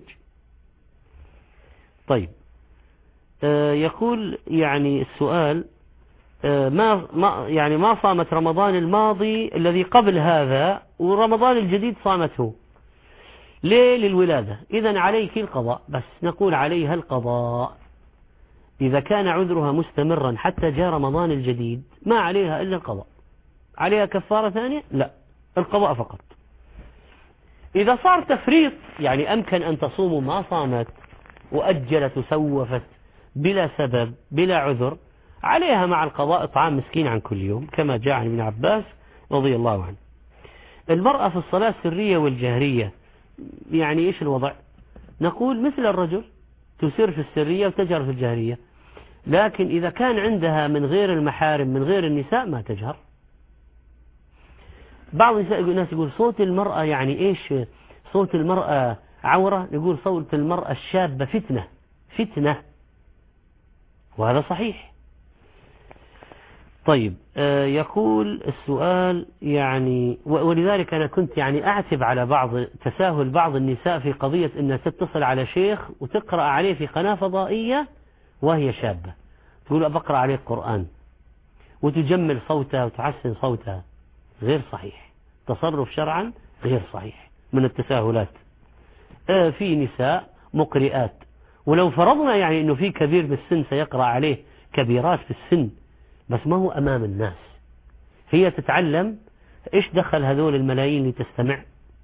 طيب آه يقول يعني السؤال آه ما, ما يعني ما صامت رمضان الماضي الذي قبل هذا ورمضان الجديد صامته ليه؟ للولادة. إذن عليك القضاء، بس نقول عليها القضاء إذا كان عذرها مستمرا حتى جاء رمضان الجديد ما عليها إلا القضاء. عليها كفارة ثانية؟ لا، القضاء فقط. إذا صار تفريط يعني أمكن أن تصوم ما صامت وأجلت وسوفت بلا سبب بلا عذر، عليها مع القضاء إطعام مسكين عن كل يوم كما جاء عن ابن عباس رضي الله عنه. المرأة في الصلاة السرية والجهرية يعني إيش الوضع؟ نقول مثل الرجل تسر في السرية وتجهر في الجهرية، لكن إذا كان عندها من غير المحارم من غير النساء ما تجهر. بعض الناس يقول صوت المرأة يعني إيش صوت المرأة عورة، نقول صوت المرأة الشابة فتنة فتنة، وهذا صحيح. طيب آه يقول السؤال يعني ولذلك أنا كنت يعني أعتب على بعض تساهل بعض النساء في قضية أنها تتصل على شيخ وتقرأ عليه في قناة فضائية وهي شابة، تقول بقرأ عليه القرآن وتجمل صوتها وتحسن صوتها، غير صحيح، تصرف شرعا غير صحيح من التساهلات. آه في نساء مقرئات، ولو فرضنا يعني أنه في كبير بالسن سيقرأ عليه كبيرات في السن بس ما هو أمام الناس، هي تتعلم، إيش دخل هذول الملايين اللي تستمع؟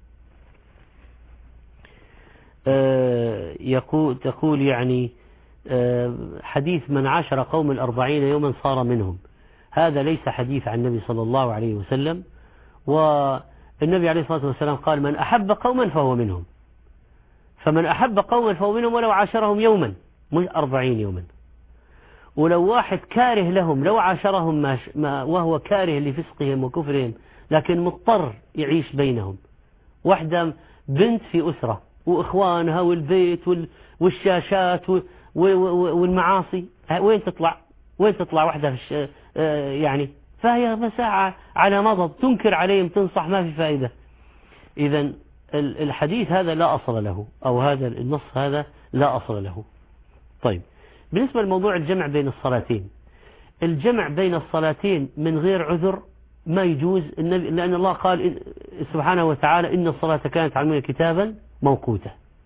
آه يقول تقول يعني آه حديث من عاشر قوم الأربعين يوما صار منهم، هذا ليس حديث عن النبي صلى الله عليه وسلم، والنبي عليه الصلاة والسلام قال من أحب قوما فهو منهم، فمن أحب قوما فهو منهم ولو عاشرهم يوما مش أربعين يوما. ولو واحد كاره لهم لو عاشرهم ما ما وهو كاره لفسقهم وكفرهم لكن مضطر يعيش بينهم، واحدة بنت في أسرة وإخوانها والبيت والشاشات والمعاصي، وين تطلع وين تطلع واحدة في يعني، فهي مساعة على مضض تنكر عليهم تنصح ما في فائدة. إذن الحديث هذا لا أصل له، أو هذا النص هذا لا أصل له. طيب بالنسبة لموضوع الجمع بين الصلاتين، الجمع بين الصلاتين من غير عذر ما يجوز، لأن الله قال سبحانه وتعالى إن الصلاة كانت على المؤمنين كتابا موقوتا،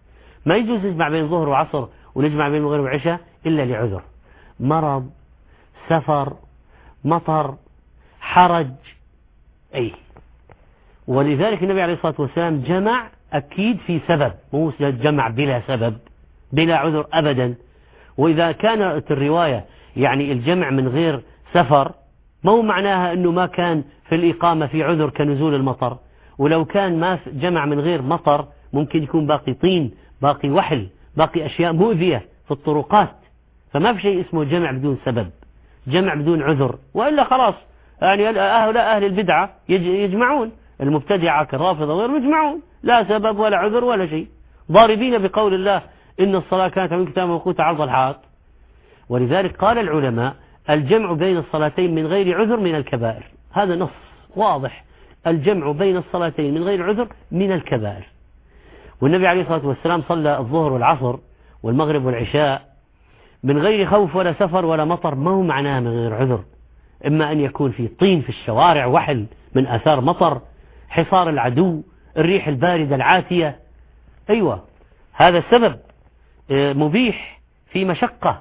ما يجوز نجمع بين الظهر وعصر ونجمع بين المغرب والعشاء إلا لعذر، مرض، سفر، مطر، حرج، أي. ولذلك النبي عليه الصلاة والسلام جمع أكيد في سبب، مو جمع بلا سبب بلا عذر أبدا. وإذا كانت الرواية يعني الجمع من غير سفر، ما هو معناها أنه ما كان في الإقامة في عذر كنزول المطر، ولو كان ما جمع من غير مطر ممكن يكون باقي طين، باقي وحل، باقي أشياء مؤذية في الطرقات، فما في شيء اسمه جمع بدون سبب، جمع بدون عذر. وإلا خلاص يعني هؤلاء أهل البدعة يجمعون، المبتدعة كالرافضة غير يجمعون لا سبب ولا عذر ولا شيء، ضاربين بقول الله إن الصلاة كانت من كتاب موقوتة عرض الحائط. ولذلك قال العلماء الجمع بين الصلاتين من غير عذر من الكبائر، هذا نص واضح، الجمع بين الصلاتين من غير عذر من الكبائر. والنبي عليه الصلاة والسلام صلى الظهر والعصر والمغرب والعشاء من غير خوف ولا سفر ولا مطر، ما هو معناه من غير عذر، إما أن يكون في طين في الشوارع، وحل من أثار مطر، حصار العدو، الريح الباردة العاتية، أيوة هذا السبب مبيح في مشقة.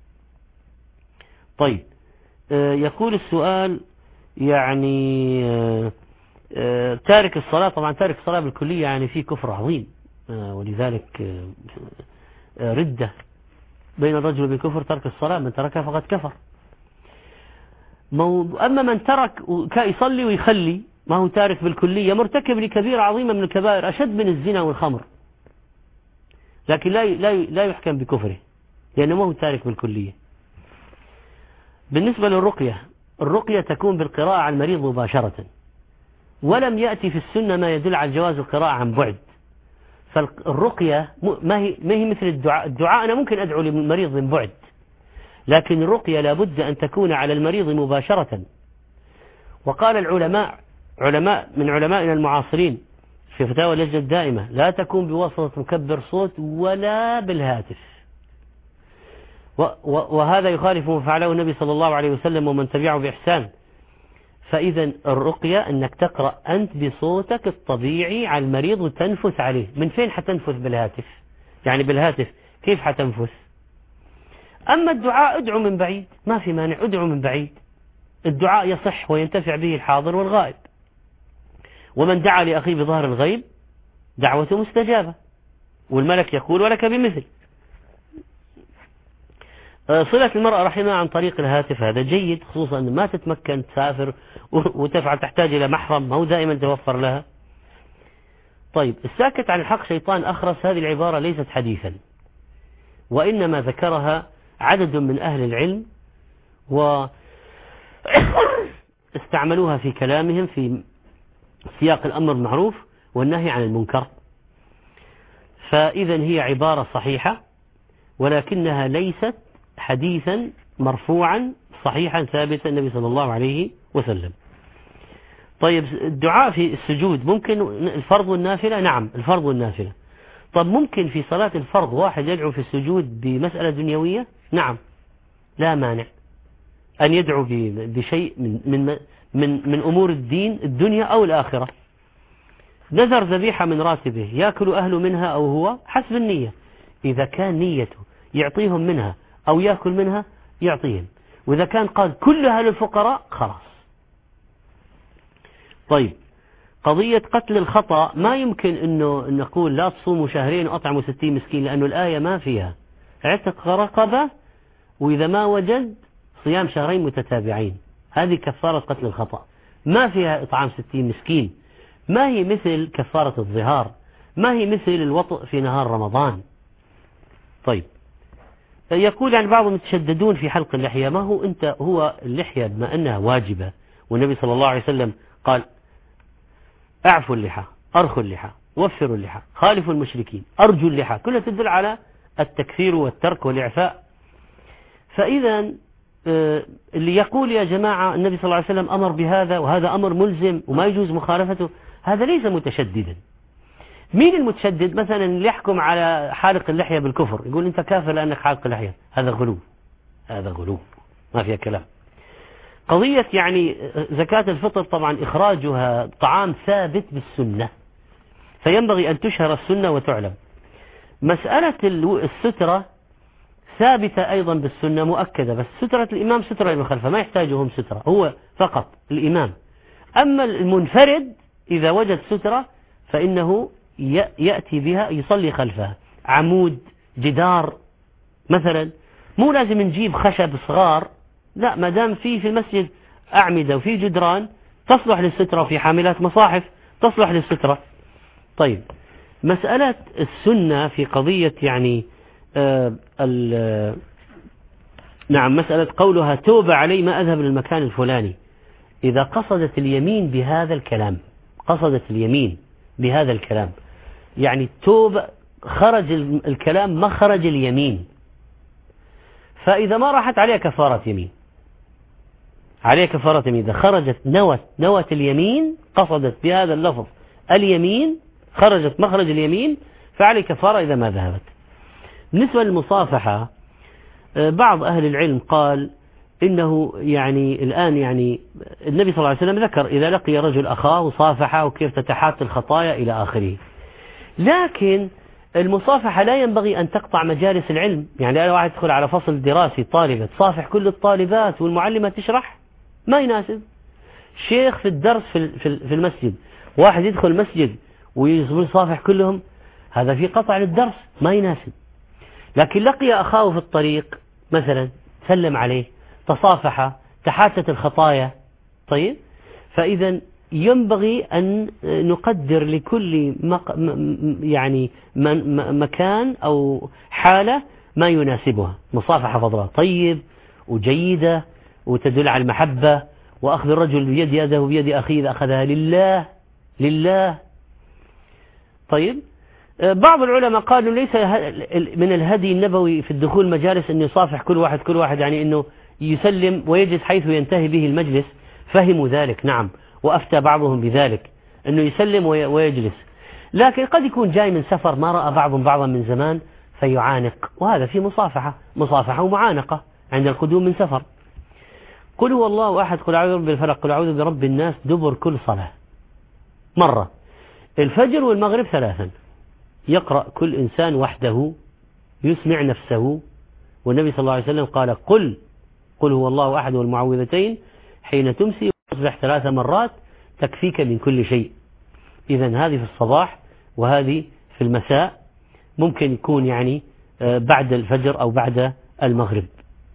طيب يقول السؤال يعني تارك الصلاة، طبعا تارك الصلاة بالكلية يعني فيه كفر عظيم، ولذلك ردة بين الرجل وبين ترك الصلاة، من تركها فقد كفر. أما من ترك يصلي ويخلي ما هو تارك بالكلية، مرتكب لكبيرة عظيمة من الكبائر أشد من الزنا والخمر، لكن لا لا لا يحكم بكفره لأنه ما هو تارك بالكلية. بالنسبة للرقية، الرقية تكون بالقراءة على المريض مباشرة، ولم يأتي في السنة ما يدل على جواز القراءة عن بعد. فالرقية ما هي ما هي مثل الدعاء، الدعاء أنا ممكن أدعو للمريض من بعد، لكن الرقية لابد أن تكون على المريض مباشرة. وقال العلماء علماء من علمائنا المعاصرين في فتاوى اللجنة الدائمة لا تكون بواسطة مكبر صوت ولا بالهاتف، وهذا يخالف ما فعله النبي صلى الله عليه وسلم ومن تبعه بإحسان. فإذا الرقية أنك تقرأ أنت بصوتك الطبيعي على المريض وتنفث عليه. من فين حتنفث بالهاتف؟ يعني بالهاتف كيف حتنفث؟ أما الدعاء ادعو من بعيد، ما في مانع، ادعو من بعيد، الدعاء يصح وينتفع به الحاضر والغائب، ومن دعا لأخيه بظهر الغيب دعوته مستجابة، والملك يقول ولك بمثل. صلة المرأة رحمها عن طريق الهاتف هذا جيد، خصوصا أن ما تتمكن تسافر وتفعل تحتاج إلى محرم، ما هو دائما توفر لها. طيب الساكت عن الحق شيطان أخرس، هذه العبارة ليست حديثا، وإنما ذكرها عدد من أهل العلم واستعملوها في كلامهم في سياق الأمر بالمعروف والنهي عن المنكر. فإذا هي عبارة صحيحة ولكنها ليست حديثا مرفوعا صحيحا ثابتا النبي صلى الله عليه وسلم. طيب الدعاء في السجود ممكن الفرض والنافلة؟ نعم الفرض والنافلة. طب ممكن في صلاة الفرض واحد يدعو في السجود بمسألة دنيوية؟ نعم لا مانع أن يدعو بشيء من من من من أمور الدين الدنيا أو الآخرة. نذر ذبيحة من راتبه يأكل أهله منها أو هو حسب النية، إذا كان نيته يعطيهم منها أو يأكل منها يعطيهم، وإذا كان قال كلها للفقراء خلاص. طيب قضية قتل الخطأ ما يمكن أنه نقول لا تصوموا شهرين وأطعموا ستين مسكين، لأنه الآية ما فيها اعتق رقبة وإذا ما وجد صيام شهرين متتابعين، هذه كفارة قتل الخطأ، ما فيها إطعام ستين مسكين، ما هي مثل كفارة الظهار، ما هي مثل الوطء في نهار رمضان. طيب يقول يعني بعضهم يتشددون في حلق اللحية، ما هو أنت هو اللحية بما أنها واجبة والنبي صلى الله عليه وسلم قال اعفوا اللحى، ارخوا اللحى، وفروا اللحى، خالفوا المشركين، ارجوا اللحى، كلها تدل على التكفير والترك والإعفاء. فإذا اللي يقول يا جماعة النبي صلى الله عليه وسلم أمر بهذا وهذا أمر ملزم وما يجوز مخالفته، هذا ليس متشددا. مين المتشدد؟ مثلا اللي يحكم على حالق اللحية بالكفر، يقول أنت كافر لأنك حالق اللحية، هذا غلو، هذا غلو ما فيها كلام. قضية يعني زكاة الفطر طبعا إخراجها طعام ثابت بالسنة، فينبغي أن تشهر السنة وتعلم. مسألة السترة ثابتة أيضا بالسنة مؤكدة، بس سترة الإمام سترة من خلفه ما يحتاجهم سترة، هو فقط الإمام. أما المنفرد إذا وجد سترة فإنه يأتي بها يصلي خلفها، عمود، جدار مثلا، مو لازم نجيب خشب صغار، لا، ما دام في في المسجد أعمدة وفي جدران تصلح للسترة، وفي حاملات مصاحف تصلح للسترة. طيب، مسألة السنة في قضية يعني آه آه نعم مسألة قولها توب علي ما أذهب للمكان الفلاني، إذا قصدت اليمين بهذا الكلام، قصدت اليمين بهذا الكلام، يعني توب خرج الكلام مخرج اليمين، فإذا ما راحت عليها كفارة يمين، عليها كفارة يمين. إذا خرجت نوت نوت اليمين، قصدت بهذا اللفظ اليمين، خرجت مخرج اليمين، فعلي كفارة إذا ما ذهبت. بالنسبة للمصافحة، بعض أهل العلم قال إنه يعني الآن يعني النبي صلى الله عليه وسلم ذكر إذا لقي رجل أخاه وصافحه وكيف تتحات الخطايا إلى آخره، لكن المصافحة لا ينبغي أن تقطع مجالس العلم. يعني أنا واحد يدخل على فصل دراسي طالبة تصافح كل الطالبات والمعلمة تشرح، ما يناسب. شيخ في الدرس في المسجد، واحد يدخل المسجد ويصافح كلهم، هذا في قطع للدرس، ما يناسب. لكن لقي أخاه في الطريق مثلا، سلم عليه، تصافح، تحاتت الخطايا، طيب، فإذا ينبغي أن نقدر لكل مق... يعني مكان أو حالة ما يناسبها. مصافحة فضلها طيب وجيدة وتدل على المحبة، وأخذ الرجل بيد يده بيد أخيه إذا أخذها لله لله. طيب، بعض العلماء قالوا ليس من الهدي النبوي في الدخول مجالس أن يصافح كل واحد كل واحد يعني أنه يسلم ويجلس حيث ينتهي به المجلس، فهموا ذلك نعم، وأفتى بعضهم بذلك أنه يسلم ويجلس، لكن قد يكون جاي من سفر ما رأى بعضهم بعضا من زمان فيعانق، وهذا في مصافحة مصافحة ومعانقة عند القدوم من سفر. قل هو الله أحد، قل أعوذ برب الفلق، قل أعوذ برب الناس، دبر كل صلاة مرة، الفجر والمغرب ثلاثا، يقرأ كل إنسان وحده يسمع نفسه. والنبي صلى الله عليه وسلم قال قل قل هو الله أحد والمعوذتين حين تمسي وتصبح ثلاث مرات تكفيك من كل شيء. إذن هذه في الصباح وهذه في المساء، ممكن يكون يعني بعد الفجر أو بعد المغرب.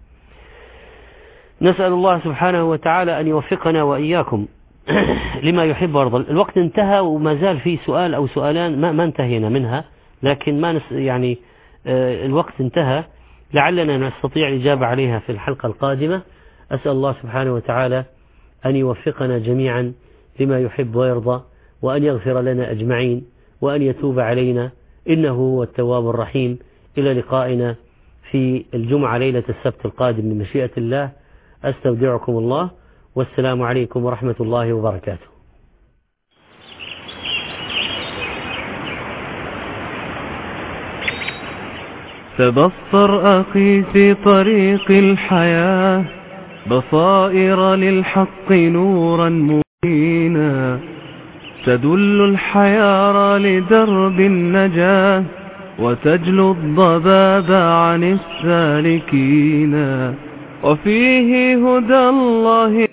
نسأل الله سبحانه وتعالى أن يوفقنا وإياكم لما يحب ويرضى. الوقت انتهى وما زال في سؤال أو سؤالان ما, ما انتهينا منها، لكن ما نس يعني آه الوقت انتهى، لعلنا نستطيع الإجابة عليها في الحلقة القادمة. أسأل الله سبحانه وتعالى أن يوفقنا جميعا لما يحب ويرضى، وأن يغفر لنا أجمعين، وأن يتوب علينا، إنه هو التواب الرحيم. إلى لقائنا في الجمعة ليلة السبت القادم من مشيئة الله. أستودعكم الله، والسلام عليكم ورحمة الله وبركاته. تبصر أخي في طريق الحياة، بصائر للحق نورا مبينا، تدل الحيارى لدرب النجاة، وتجلو الضباب عن السالكين، وفيه هدى الله